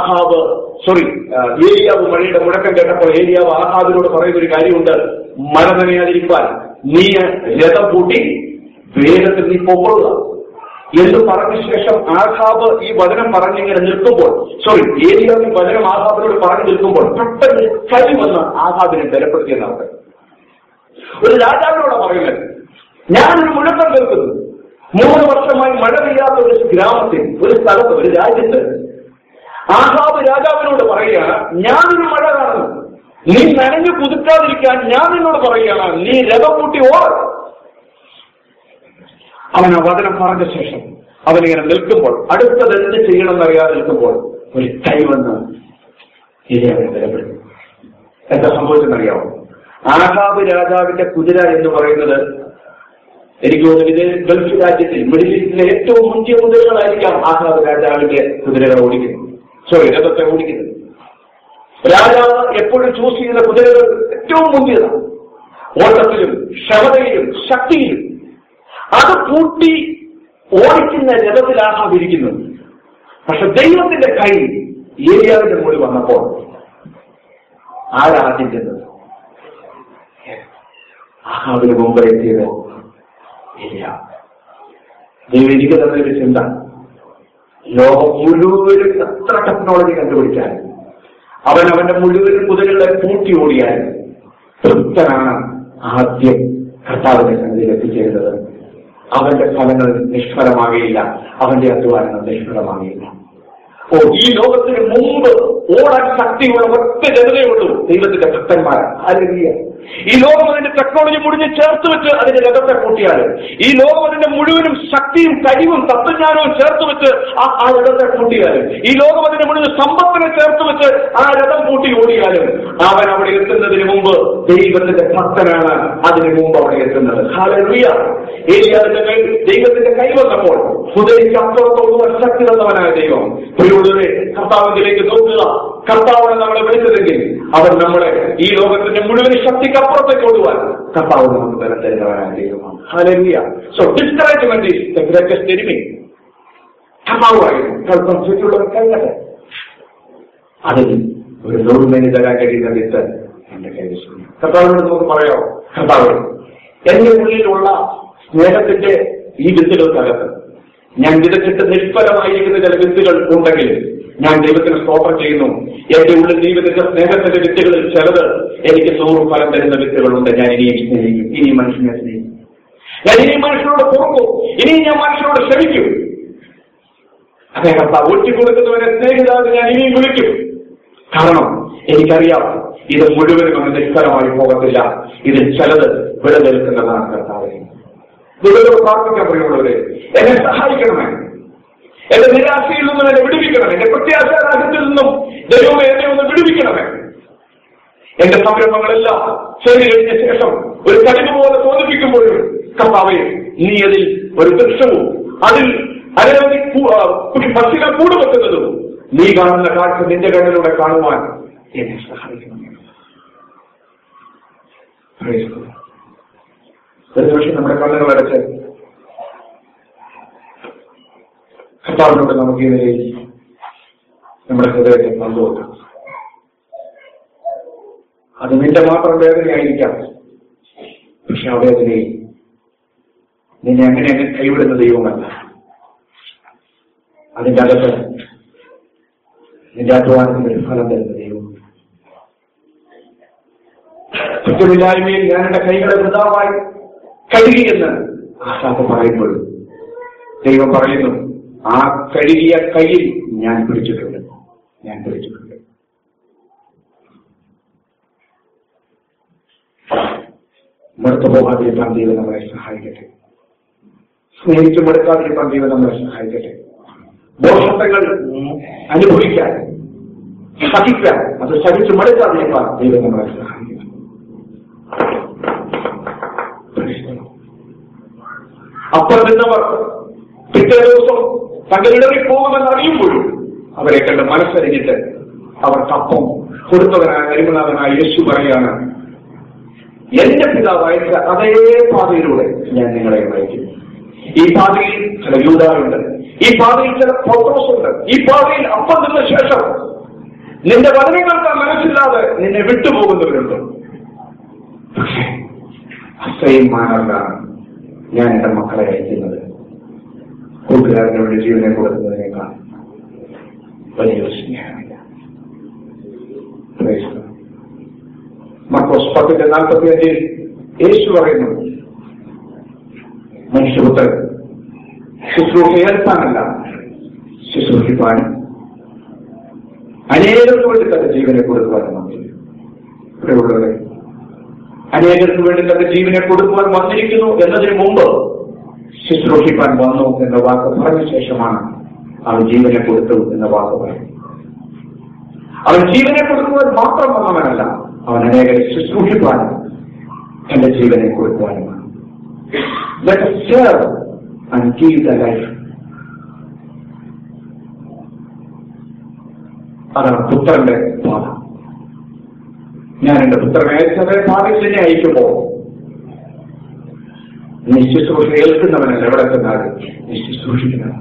ഏലിയാവ് മഴയുടെ മുഴക്കം കേട്ടപ്പോൾ ഏലിയാവ് ആഹാബിനോട് പറയുന്ന ഒരു കാര്യമുണ്ട്, മഴ നനയാതിരിക്കാൻ നീ രഥം പൂട്ടി വേഗത്തിൽ നീ പൊക്കൊള്ളുക എന്ന് പറഞ്ഞ ശേഷം ആഹാബ് ഈ വചനം പറഞ്ഞിങ്ങനെ നിൽക്കുമ്പോൾ, ഏലിയാവ് ഈ വചനം ആഹാബിനോട് പറഞ്ഞു നിൽക്കുമ്പോൾ പെട്ടെന്ന് കരി വന്ന് ആഹാബിനെ ബലപ്പെടുത്തിയെന്നാണ്. ഒരു രാജാവിനോട് പറയുന്നത്, ഞാനൊരു മുഴക്കം കേൾക്കുന്നു. 3 വർഷമായി മഴ പെയ്യാത്ത ഒരു ഗ്രാമത്തിൽ, ഒരു സ്ഥലത്ത്, ഒരു രാജ്യത്ത് ആഹാബ് രാജാവിനോട് പറയുകയാണ്, ഞാനൊരു മഴ കാണുന്നു. നീ നനഞ്ഞു പുതുക്കാതിരിക്കാൻ ഞാൻ നിന്നോട് പറയുകയാണ്, നീ രഥം കൂട്ടി ഓട്. അവൻ ആ വചനം പറഞ്ഞ ശേഷം അവനിങ്ങനെ നിൽക്കുമ്പോൾ, അടുത്തത് എന്ത് ചെയ്യണമെന്നറിയാതെ നിൽക്കുമ്പോൾ ഒരു കൈ വന്ന് അവനെ ബലപ്പെടുന്നു. എന്താ സംഭവിച്ചെന്നറിയാമോ? ആഹാബ് രാജാവിന്റെ കുതിര എന്ന് പറയുന്നത് എനിക്ക് തോന്നുന്നത് ഗൾഫ് രാജ്യത്തിൽ മിഡിൽ ഈസ്റ്റിലെ ഏറ്റവും മുന്തിയ കുതിരകളായിരിക്കാം ആഹാബ് രാജാവിന്റെ കുതിരകൾ ഓടിക്കുന്നത്, രഥത്തെ ഓടിക്കുന്നത്. രാജാവ് എപ്പോഴും ചൂസ് ചെയ്യുന്ന കുതിരകൾ ഏറ്റവും മുന്തിയതാണ്, ഓട്ടത്തിലും ക്ഷമതയിലും ശക്തിയിലും. അത് പൂട്ടി ഓടിക്കുന്ന രഥത്തിൽ ആഹാബ് ഇരിക്കുന്നു. പക്ഷെ ദൈവത്തിന്റെ കൈ ഏലിയാവിന്റെ മുകളിൽ വന്നപ്പോൾ ആരാദ്യം ചെന്നത്? ആഹാബിന് മുമ്പ് എത്തിയത് ഏലിയാവ്. ദൈവം എനിക്ക് തന്നൊരു ചിന്ത, ലോകം മുഴുവനും എത്ര ടെക്നോളജി കണ്ടുപിടിച്ചാൽ അവൻ അവന്റെ മുഴുവൻ കുതിരകളെ പൂട്ടി ഓടിയാൽ തൃപ്തനാണ് ആദ്യം കർത്താവിന്റെ സന്നിധിയിൽ എത്തിച്ചേരുന്നത്. അവന്റെ ഫലങ്ങൾ നിഷ്ഫലമാകുകയില്ല, അവന്റെ അധ്വാനങ്ങൾ നിഷ്ഫലമാകുകയില്ല. ഈ ലോകത്തിന് മുമ്പ് ഓടാൻ ശക്തിയുള്ള ഒറ്റ ജനതയുള്ളൂ, ദൈവത്തിന്റെ ഭക്തന്മാരാണ്. ഹല്ലേലൂയ. ഈ ലോകം അതിന്റെ ടെക്നോളജി മുടിഞ്ഞ് ചേർത്ത് വെച്ച് അതിന്റെ രഥത്തെ കൂട്ടിയാൽ, ഈ ലോകം അതിന്റെ മുഴുവനും ശക്തിയും കഴിവും തത്വജ്ഞാനവും ചേർത്ത് വെച്ച് ആ രഥത്തെ കൂട്ടിയാലും, ഈ ലോകം അതിന്റെ മുഴുവൻ സമ്പത്തിനെ ചേർത്ത് വെച്ച് ആ രഥം കൂട്ടി ഓടിയാലും, അവൻ അവിടെ എത്തുന്നതിന് മുമ്പ് ദൈവത്തിന്റെ ഭക്തനാണ് അതിന് മുമ്പ് അവിടെ എത്തുന്നത്. ഹല്ലേലൂയ. ഏലിയാവിന്റെ കൈ ദൈവത്തിന്റെ കൈ വന്നപ്പോൾ ഹൃദയക്ക് അപ്പുറത്തോടുവാൻ ശക്തി തന്നവനായ ദൈവം കർത്താവിലേക്ക് നോക്കുക. കർത്താവിനെ നമ്മളെ വിളിച്ചതെങ്കിൽ അവൻ നമ്മളെ ഈ ലോകത്തിന്റെ മുഴുവൻ ശക്തിക്ക് അപ്പുറത്തേക്ക് ഓടുവാൻ കർത്താവ് നമുക്ക് ബലം തരുന്നവനായ ദൈവമാണ്. Hallelujah. So discouragement is the greatest enemy. കർത്താവായിരുന്നു ചുറ്റുള്ളവർ കണ്ടത്. അതിൽ ഒരു 100 മേനി തരാൻ കഴിയുന്ന വിത്ത് എന്റെ കൈവശം. കർത്താവിനോട് നമുക്ക് പറയാമോ, കർത്താവ് എന്റെ ഉള്ളിലുള്ള സ്നേഹത്തിന്റെ ഈ വിത്തുകൾക്കകത്ത് ഞാൻ വിതച്ചിട്ട് നിഷ്ഫലമായിരിക്കുന്ന ചില വിത്തുകൾ ഉണ്ടെങ്കിൽ ഞാൻ ദൈവത്തിന് സ്തോത്രം ചെയ്യുന്നു. എന്റെ ഉള്ളിൽ നീ വിതച്ച സ്നേഹത്തിന്റെ വിത്തുകളിൽ ചിലത് എനിക്ക് 100 ഫലം തരുന്ന വിത്തുകളുണ്ട്. ഞാൻ ഇനിയും സ്നേഹിക്കും, ഇനി മനുഷ്യനെ സ്നേഹിക്കും, ഞാൻ ഇനി മനുഷ്യനോട് പൊറുക്കും, ഇനിയും ഞാൻ മനുഷ്യനോട് ക്ഷമിക്കും. അതേ കർത്താവ് ഒറ്റിക്കൊടുക്കുന്നവരെ സ്നേഹിതാവ് ഞാൻ ഇനിയും വിളിക്കും. കാരണം എനിക്കറിയാം ഇത് മുഴുവനും അങ്ങ് നിഷ്ഫലമായി പോകത്തില്ല, ഇതിൽ ചിലത് വിളതെടുക്കുന്നതാണ്. കർത്താവെ ദൈവത്തോട് പ്രാർത്ഥിക്കാൻ പ്രിയമുള്ളവരെ, എന്നെ സഹായിക്കണമേ, എന്റെ നിരാശയിൽ നിന്നും എന്നെ വിടുവിക്കണമേ, എന്റെ പ്രത്യാശാരാജ്യത്തിൽ നിന്നും ദൈവമേ എന്നെ ഒന്ന് വിടുവിക്കണമേ. എന്റെ സംരംഭങ്ങളെല്ലാം ചെയ്തു കഴിഞ്ഞ ശേഷം ഒരു കഴിവ് പോലെ തോന്നിപ്പിക്കുമ്പോഴും കർത്താവേ നീ അതിൽ ഒരു വൃക്ഷവും അതിൽ അനവധി പക്ഷികൾ കൂടുവെക്കുന്നതും നീ കാണുന്ന കാഴ്ച നിന്റെ കണ്ണിലൂടെ കാണുവാൻ എന്നെ സഹായിക്കണം. ഒരു പക്ഷേ നമ്മുടെ കണ്ണുകൾ അടച്ച് കർത്താവിനോട് നമുക്ക് ഈ നിലയിൽ നമ്മുടെ ഹൃദയത്തെ പങ്കുവെക്കാം. അത് നിന്റെ മാത്രം വേദനയായിരിക്കാം, പക്ഷെ ആ വേദനയിൽ നിന്നെ അങ്ങനെ കൈവിടുന്ന ദൈവമല്ല. അതിന്റെ അകത്ത് നിന്റെ അധ്വാനത്തിന് ഒരു ഫലം തരുന്ന ദൈവം. കുറ്റമില്ലായ്മയിൽ ഞാൻ എന്റെ കൈകളെ വൃതാവായി കഴുകിയെന്ന് ആശാപ്പ് പറയുമ്പോഴും ദൈവം പറയുന്നു, ആ കഴുകിയ കയ്യിൽ ഞാൻ പിടിച്ചിട്ടുണ്ട്, ഞാൻ പിടിച്ചിട്ടുണ്ട്. മടുത്തു പോകാതിരിക്കാൻ ദൈവം നമ്മളെ സഹായിക്കട്ടെ. സ്നേഹിച്ചു മടുക്കാതിരിക്കാൻ ദൈവം നമ്മളെ സഹായിക്കട്ടെ. ദോഷങ്ങൾ അനുഭവിക്കാൻ, സഹിക്കാൻ, അത് സഹിച്ചു മടുക്കാതിരിക്കാൻ ദൈവം നമ്മളെ സഹായിക്കണം. അപ്പം നിന്നവർ പിറ്റേ ദിവസം തങ്ങളിടറി പോകുമെന്ന് അറിയുമ്പോഴും അവരെ കണ്ട് മനസ്സരിഞ്ഞിട്ട് അവർക്കപ്പം കൊടുത്തവനായ കരിമനാഥനായ യേശു പറയാണ്, എന്റെ പിതാവ് അയച്ച അതേ പാതയിലൂടെ ഞാൻ നിങ്ങളെ നയിക്കുന്നു. ഈ പാതയിൽ ചില യൂദായുണ്ട്, ഈ പാതയിൽ ചില പൗത്രോസുണ്ട്, ഈ പാതയിൽ അപ്പം നിന്ന ശേഷം നിന്റെ വചനങ്ങൾക്ക് മനസ്സില്ലാതെ നിന്നെ വിട്ടുപോകുന്നവരുണ്ട്. പക്ഷേ അസൈൻ മാനവരാണ് ഞാൻ എന്റെ മക്കളെ അയക്കുന്നത്. കൂട്ടുകാരനോട് ജീവനെ കൊടുക്കുന്നതിനേക്കാൾ വലിയൊരു സ്നേഹമില്ല. മർക്കോസ് 10:45 യേശു പറയുന്നു, മനുഷ്യപുത്രൻ ശുശ്രൂഷ ഏൽപ്പാനല്ല, ശുശ്രൂഷിപ്പാനും അനേകർക്ക് വേണ്ടി തന്റെ ജീവനെ കൊടുക്കുവാനും നമുക്ക് പ്രിയമുള്ളവരെ, അനേകർക്ക് വേണ്ടി തന്റെ ജീവനെ കൊടുക്കുവാൻ വന്നിരിക്കുന്നു എന്നതിന് മുമ്പ് ശുശ്രൂഷിക്കാൻ വന്നു എന്ന വാക്ക് പറഞ്ഞ ശേഷമാണ് അവൻ ജീവനെ കൊടുത്തു എന്ന വാക്ക് പറയുന്നത്. അവൻ ജീവനെ കൊടുക്കുവാൻ മാത്രം വന്നവനല്ല, അവൻ അനേകരെ ശുശ്രൂഷിക്കാനും തന്റെ ജീവനെ കൊടുക്കുവാനുമാണ്. Let us serve and give the life. അതാണ് പുത്രന്റെ പാത. ഞാൻ എന്റെ പുത്രനെ അയച്ചവരെ പാതയിൽ തന്നെ അയക്കുമ്പോ നീ ശുശ്രൂഷ ഏൽക്കുന്നവനല്ല, എവിടെ ചെന്നാലും നീ ശുശ്രൂഷിക്കുന്നവൻ.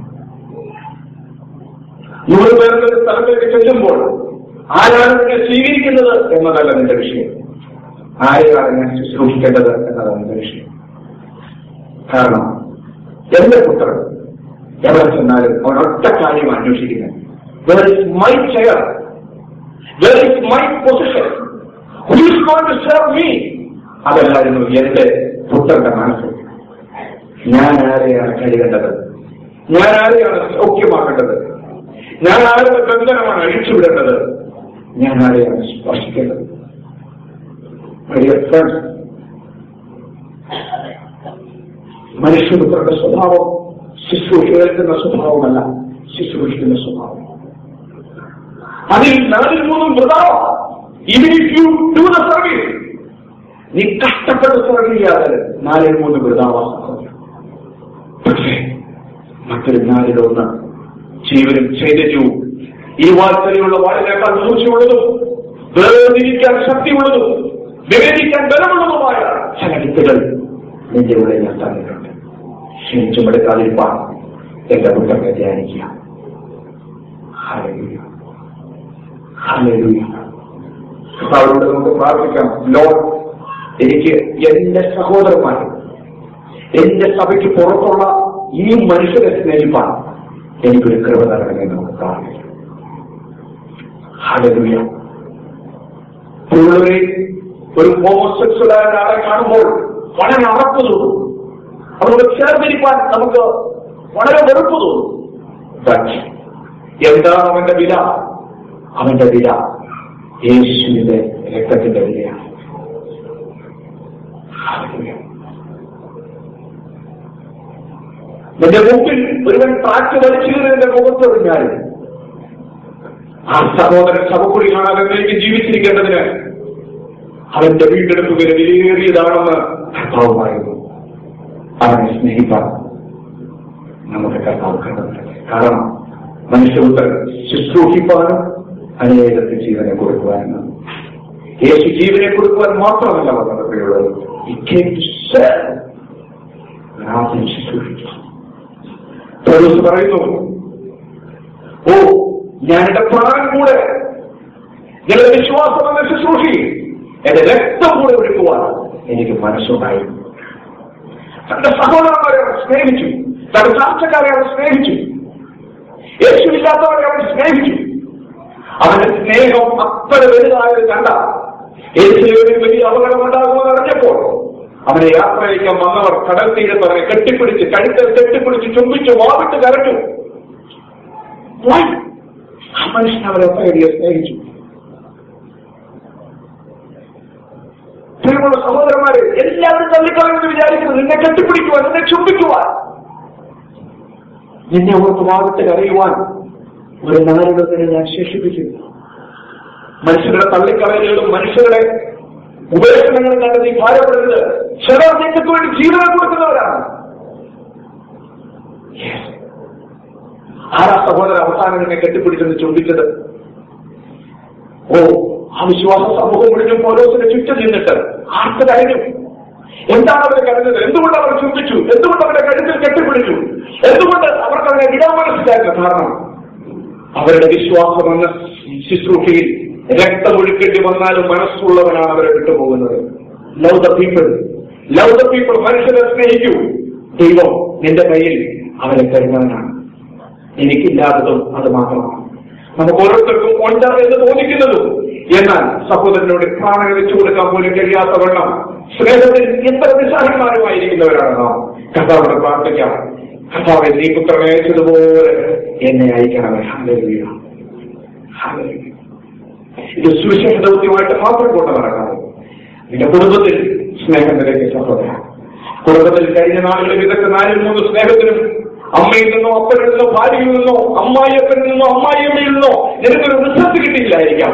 100 പേരുടെ സ്ഥലത്തേക്ക് ചെല്ലുമ്പോൾ ആരാണ് നിന്നെ സ്വീകരിക്കുന്നത് എന്നതല്ല നിന്റെ വിഷയം, ആരെയാണ് ഞാൻ ശുശ്രൂഷിക്കേണ്ടത് എന്നതാണ് നിന്റെ വിഷയം. കാരണം എന്റെ പുത്രൻ എവിടെ ചെന്നാലും അവൻ ഒറ്റ കാര്യം അന്വേഷിക്കുന്നത്, where is my chair, where is my position, who is going to serve me? അതല്ലായിരുന്നു എന്റെ പുത്രന്റെ മനസ്സ്. ഞാൻ ആരെയാണ് കഴിയേണ്ടത്, ഞാൻ ആരെയാണ് സൗഖ്യമാക്കേണ്ടത്, ഞാൻ ആരുടെ ബന്ധനമാണ് അഴിച്ചുവിടേണ്ടത്, ഞാൻ ആരെയാണ് സ്പർശിക്കേണ്ടത്. മനുഷ്യപുത്രന്റെ സ്വഭാവം ശുശ്രൂഷ ഏൽക്കുന്ന സ്വഭാവമല്ല, ശുശ്രൂഷിക്കുന്ന സ്വഭാവം. അതിൽ 4-3 വൃതാവാം. Even if you do the service, നീ കഷ്ടപ്പെട്ട് സർവ് ചെയ്യാതെ 4-3 വൃതാവാം. പക്ഷേ മറ്റൊരു 4-1 ജീവനും ചൈതന്യവും ഈ വാത്സല്യമുള്ള വാളിനേക്കാൾ മൂർച്ചയുള്ളതും വേർതിരിക്കാൻ ശക്തിയുള്ളതും വിവേചിക്കാൻ ബലമുള്ളതുമായ ചില വിത്തുകൾ നിന്റെ ഉള്ളിൽ നിർത്താറുണ്ട്. ക്ഷണിച്ചുമെടുക്കാതിരിപ്പാൻ എന്റെ പുത്രനെ ധ്യാനിക്കുക. Hallelujah, hallelujah. കർത്താവിനോട് നമുക്ക് പ്രാർത്ഥിക്കാം, ലോർഡ്, എനിക്ക് എന്റെ സഹോദരന്മാർ, എന്റെ സഭയ്ക്ക് പുറത്തുള്ള ഈ മനുഷ്യരെ സ്നേഹിപ്പാൻ എനിക്കൊരു കൃപ തരണമെന്ന് നമുക്ക് പ്രാർത്ഥിക്കാം. ഹല്ലേലൂയ. പ്രിയമുള്ളവരെ, ഒരു ഹോമോസെക്സ്വലായ ഒരാളെ കാണുമ്പോൾ വളരെ അറപ്പ് തോന്നും, അവരോട് ചേർന്നിരിക്കാൻ നമുക്ക് വളരെ വെറുപ്പ് തോന്നും. എന്താണ് അവന്റെ വില? അവന്റെ വില യേശുവിന്റെ രക്തത്തിന്റെ വിലയാണ്. എന്റെ മുമ്പിൽ ഒരുവൻ കാറ്റ് വലിച്ചെറിഞ്ഞതിന്റെ മുഖത്തെറിഞ്ഞാൽ ആ സഹോദരൻ സഭക്കുടി കാണാതെ ജീവിച്ചിരിക്കേണ്ടതിന് അവന്റെ വീണ്ടെടുപ്പ് വില വിലയേറിയതാണെന്ന് കർത്താവ് പറയുന്നു. അവനെ സ്നേഹിക്കാൻ നമുക്ക് കർത്താവ് കണ്ടത്. കാരണം മനുഷ്യപുത്രൻ ശുശ്രൂഷിപ്പാനും അനേകർക്ക് ജീവനെ കൊടുക്കുവാനും, യേശു ജീവനെ കൊടുക്കുവാൻ മാത്രമല്ല വന്നത് പ്രിയമുള്ളത്, ശുശ്രൂഷിച്ചു. പൗലോസ് പറയുന്നു, ഓ ഞാൻ എന്റെ പ്രാണൻ കൂടെ, ഞങ്ങളുടെ വിശ്വാസം എന്ന ശുശ്രൂഷി എന്റെ രക്തം കൂടെ ഒഴുക്കുവാൻ എനിക്ക് മനസ്സുണ്ടായിരുന്നു. തന്റെ സഹോദരന്മാരെ അവൻ സ്നേഹിച്ചു, തന്റെ ചാർച്ചക്കാരെ അവൻ സ്നേഹിച്ചു, യേശുവില്ലാത്തവരെ അവൻ സ്നേഹിച്ചു. അവന്റെ സ്നേഹം അത്ര വലുതായത് കണ്ട യേശുവിന് വലിയ അപകടമുണ്ടാകുമെന്ന് അറിഞ്ഞപ്പോൾ അവനെ യാത്രയക്കാൻ വന്നവർ കടൽ തീരത്ത് അവനെ കെട്ടിപ്പിടിച്ച് കഴുത്തിൽ കെട്ടിപ്പിടിച്ച് ചുംബിച്ച് വാവിട്ട് കരഞ്ഞു. ആ മനുഷ്യൻ അവരെ അത്രയധികം സ്നേഹിച്ചു. പ്രിയമുള്ള സഹോദരന്മാരെ, എല്ലാവരും തള്ളിക്കളയെന്ന് വിചാരിക്കുന്നത് നിന്നെ കെട്ടിപ്പിടിക്കുവാൻ, നിന്നെ ചുംബിക്കുവാൻ, നിന്നെ ഓർത്ത് വാവിട്ട് കരയുവാൻ ഒരു നാലുടത്തിനെ ഞാൻ ശേഷിപ്പിക്കുന്നു. മനുഷ്യരുടെ തള്ളിക്കളയലുകളും മനുഷ്യരുടെ ഉപേക്ഷണങ്ങളും കണ്ട് നീ ഭാരപ്പെടരുത്. ചിലർ നിങ്ങൾക്ക് വേണ്ടി ജീവനം കൊടുക്കുന്നവരാണ്. ആരാ സഹോദരൻ അവസാനം നിന്നെ കെട്ടിപ്പിടിച്ചെന്ന് ചുംബിച്ചത്? ഓ, ആ വിശ്വാസ സമൂഹം മുഴുവൻ പൗലോസിന്റെ ചുറ്റും നിന്നിട്ട് ആർക്ക് കരഞ്ഞു? എന്താണ് അവരെ കരഞ്ഞത്? എന്തുകൊണ്ട് അവർ ചുംബിച്ചു? എന്തുകൊണ്ട് അവരുടെ കഴുത്തിൽ കെട്ടിപ്പിടിച്ചു? എന്തുകൊണ്ട് അവർക്ക് അവരെ വിടാൻ മനസ്സിലാക്കുക? കാരണം അവരുടെ വിശ്വാസം എന്ന ശുശ്രൂഷയിൽ രക്തമൊഴുക്കേണ്ടി വന്നാലും മനസ്സുള്ളവനാണ് അവരെ വിട്ടുപോകുന്നത്. Love the people, love the people. മനുഷ്യരെ സ്നേഹിക്കൂ. ദൈവം നിന്റെ കയ്യിൽ അവരെ തരുന്നവനാണ്. എനിക്കില്ലാത്തതും അത് മാത്രമാണ്. നമുക്ക് ഓരോരുത്തർക്കും ഉണ്ട് എന്ന് തോന്നിക്കുന്നതും, എന്നാൽ സഹോദരനോട് പ്രാണന വെച്ചു കൊടുക്കാൻ പോലും കഴിയാത്തവണ്ണം സ്നേഹത്തിൽ എത്ര നിസ്സാരന്മാരുമായിരിക്കുന്നവരാണ് നാം. കർത്താവിനോട് പ്രാർത്ഥിക്കാം, കർത്താവെ നീ പുത്രനെ അയച്ചതുപോലെ എന്നെ അയക്കണമേ. Hallelujah, hallelujah. ഇത് സുവിശേഷ ദൗത്യമായിട്ട് മാത്രം കൊണ്ട് നടക്കാതെ നിന്റെ കുടുംബത്തിൽ സ്നേഹം നിലയ്ക്ക് സഹോദര. കുടുംബത്തിൽ കഴിഞ്ഞ നാളുകളിൽ ഇതൊക്കെ 4-3 സ്നേഹത്തിനും അമ്മയിൽ നിന്നോ അപ്പനിൽ നിന്നോ ഭാര്യയിൽ നിന്നോ അമ്മായിയപ്പനിൽ നിന്നോ അമ്മായിയമ്മയിൽ നിന്നോ നിനക്കൊരു റിസൾട്ട് കിട്ടിയില്ലായിരിക്കാം.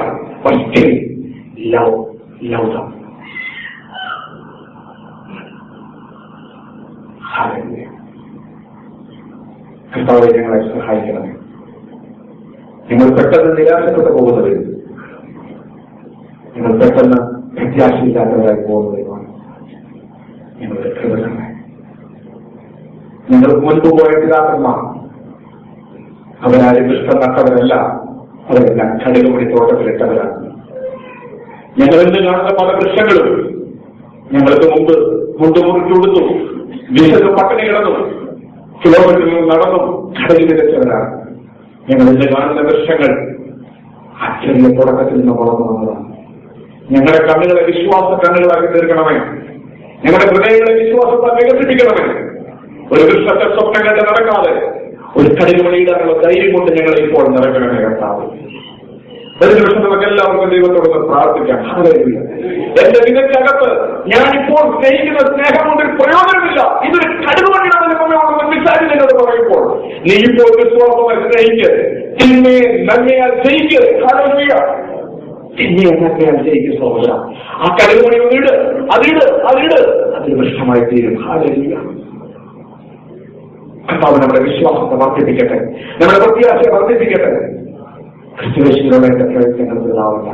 ലവ് കർത്താവേ ഞങ്ങളെ സഹായിക്കണമേ. നിങ്ങൾ പെട്ടെന്ന് നിരാശപ്പെട്ടു പോകുന്നത്, നിങ്ങൾ പെട്ടെന്ന് പ്രത്യാശയില്ലാത്തവരായി പോകുന്നതുമാണ്. നിങ്ങളുടെ കൃപകരണമേ. നിങ്ങൾക്ക് മുൻപ് പോയ പിതാക്കന്മാർ അവരാരും ഇഷ്ടം നട്ടവരല്ല, അവരെല്ലാം കടുകുപടി തോട്ടത്തിലിട്ടവരാണ്. ഞങ്ങളെന്ന് കാണുന്ന പല വൃക്ഷങ്ങളും ഞങ്ങൾക്ക് മുമ്പ് മുണ്ടുമുറിച്ചു കൊടുത്തു, വിശന്ന് പട്ടിണി കിടന്നു, കിലോമീറ്ററുകൾ നടന്നും കടലിൽ വിതച്ചവരാണ്. ഞങ്ങളെന്ന് കാണുന്ന വൃക്ഷങ്ങൾ ആ ചെറിയ തുടക്കത്തിൽ നിന്ന് വളർന്നു വന്നതാണ്. ഞങ്ങളുടെ കണ്ണുകളെ വിശ്വാസ കണ്ണുകളാക്കി തീർക്കണമേ. ഞങ്ങളുടെ ഹൃദയങ്ങളെ വിശ്വാസത്താൽ വികസിപ്പിക്കണമേ. ഒരു വൃക്ഷത്തെ സ്വപ്നം കണ്ട് നടക്കാതെ ഒരു കടുക് പണിയിടാനുള്ള ധൈര്യം കൊണ്ട് ഞങ്ങളെ ഇപ്പോൾ നിറയ്ക്കണമേ കർത്താവ്. ഒരു ദിവസം നമുക്ക് എല്ലാവർക്കും ദൈവത്തോട് പ്രാർത്ഥിക്കാം. എന്റെ വിതയ്ക്കകത്ത് ഞാനിപ്പോൾ സ്നേഹിക്കുന്ന സ്നേഹം കൊണ്ട് പ്രയോജനമില്ല, ഇതൊരു കടുക് പണിയിടാൻ വിചാരിച്ചത് പറയുമ്പോൾ നീ ഇപ്പോൾ വിശ്വാസമായി സ്നേഹിക്ക്, തിന്മയെ നന്മയാൽ ജയിക്ക്. തിന്മയെ നന്മയാൽ ജയിക്ക് സഹോദര. ആ കടുക് പണി ഒന്നിട്, അതിന് വൃക്ഷമായി തീരും. കർത്താവ് നമ്മുടെ വിശ്വാസത്തെ വർദ്ധിപ്പിക്കട്ടെ, നമ്മുടെ പ്രത്യാശയെ വർദ്ധിപ്പിക്കട്ടെ. ക്രിസ്തുവേശുവിനുള്ള എന്റെ പ്രയത്നങ്ങൾ വൃതാവില്ല.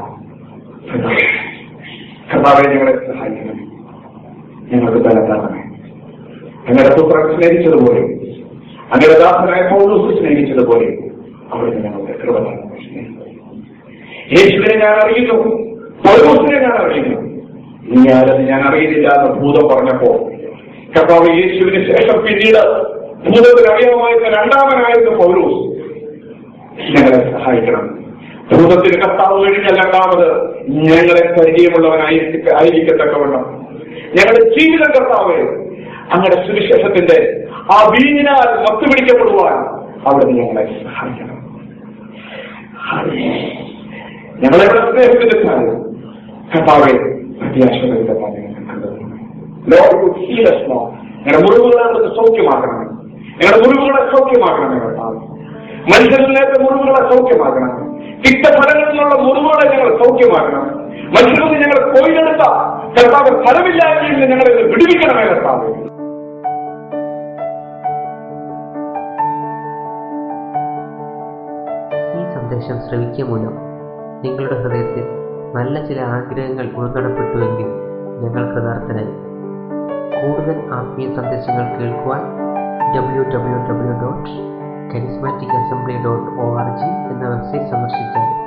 കർത്താവെ ഞങ്ങളെ സഹായിക്കണമേ, ഞങ്ങൾക്ക് ബലം തരണമേ. ഞങ്ങളുടെ പുത്രൻ സ്നേഹിച്ചതുപോലെ, അങ്ങയുടെ ദാസനായ പൗലോസ് സ്നേഹിച്ചതുപോലെ അവിടുന്ന് ഞങ്ങളുടെ കൃപ തരണമേ. യേശുവിനെ ഞാൻ അറിയുന്നു, പൗലോസിനെ ഞാൻ അറിയുന്നു, നീ ആരെന്ന് ഞാൻ അറിയുന്നില്ല എന്ന് ഭൂതം പറഞ്ഞപ്പോ കർത്താവ് യേശുവിന് ശേഷം പിന്നീട് ഭൂതത്തിന് അറിയാമായിരുന്ന രണ്ടാമനായിരുന്ന പൗലോസ് ഞങ്ങളെ സഹായിക്കണം. ഭൂതത്തിന് കർത്താവ് കഴിഞ്ഞാൽ രണ്ടാമത് ഞങ്ങളെ പരിചയമുള്ളവനായിരിക്കത്തക്കവണ്ണം ഞങ്ങളുടെ ജീവിതം കർത്താവ് അങ്ങയുടെ സുവിശേഷത്തിന്റെ ആ വീഞ്ഞിനാൽ മത്തുപിടിക്കപ്പെടുവാൻ അവിടെ ഞങ്ങളെ സഹായിക്കണം. ഞങ്ങളെവിടെ സ്നേഹത്തിന്റെ സ്ഥാനം കർത്താവെ പ്രത്യാശകളുടെ ഞങ്ങളുടെ മുറിവുകളെ അവിടുത്തെ സൗഖ്യമാക്കണമേ. ഞങ്ങളുടെ മുറിവുകളെ സൗഖ്യമാക്കണമേ കർത്താവ്. മനുഷ്യരിലേക്ക് മുറിവുകളെ സൗഖ്യമാക്കണം. തിക്തഫലങ്ങളിൽ നിന്നുള്ള മുറിവുകളെ ഞങ്ങൾ സൗഖ്യമാക്കണം. മനുഷ്യർക്ക് ഞങ്ങൾ കൊയിലെടുത്ത കർത്താവ് ഫലമില്ലായ്മയിൽ നിന്ന് ഞങ്ങളെ വിടുവിക്കണമേ കർത്താവ്. ഈ സന്ദേശം ശ്രവിക്കുക മൂലം നിങ്ങളുടെ ഹൃദയത്തിൽ നല്ല ചില ആഗ്രഹങ്ങൾ ഉൾക്കടപ്പെട്ടുവെങ്കിൽ ഞങ്ങൾ കൃതാർത്ഥരായി. കൂടുതൽ ആത്മീയ സന്ദേശങ്ങൾ കേൾക്കുവാൻ www.charismaticassembly.org എന്ന വെബ്സൈറ്റ് സന്ദർശിച്ചാൽ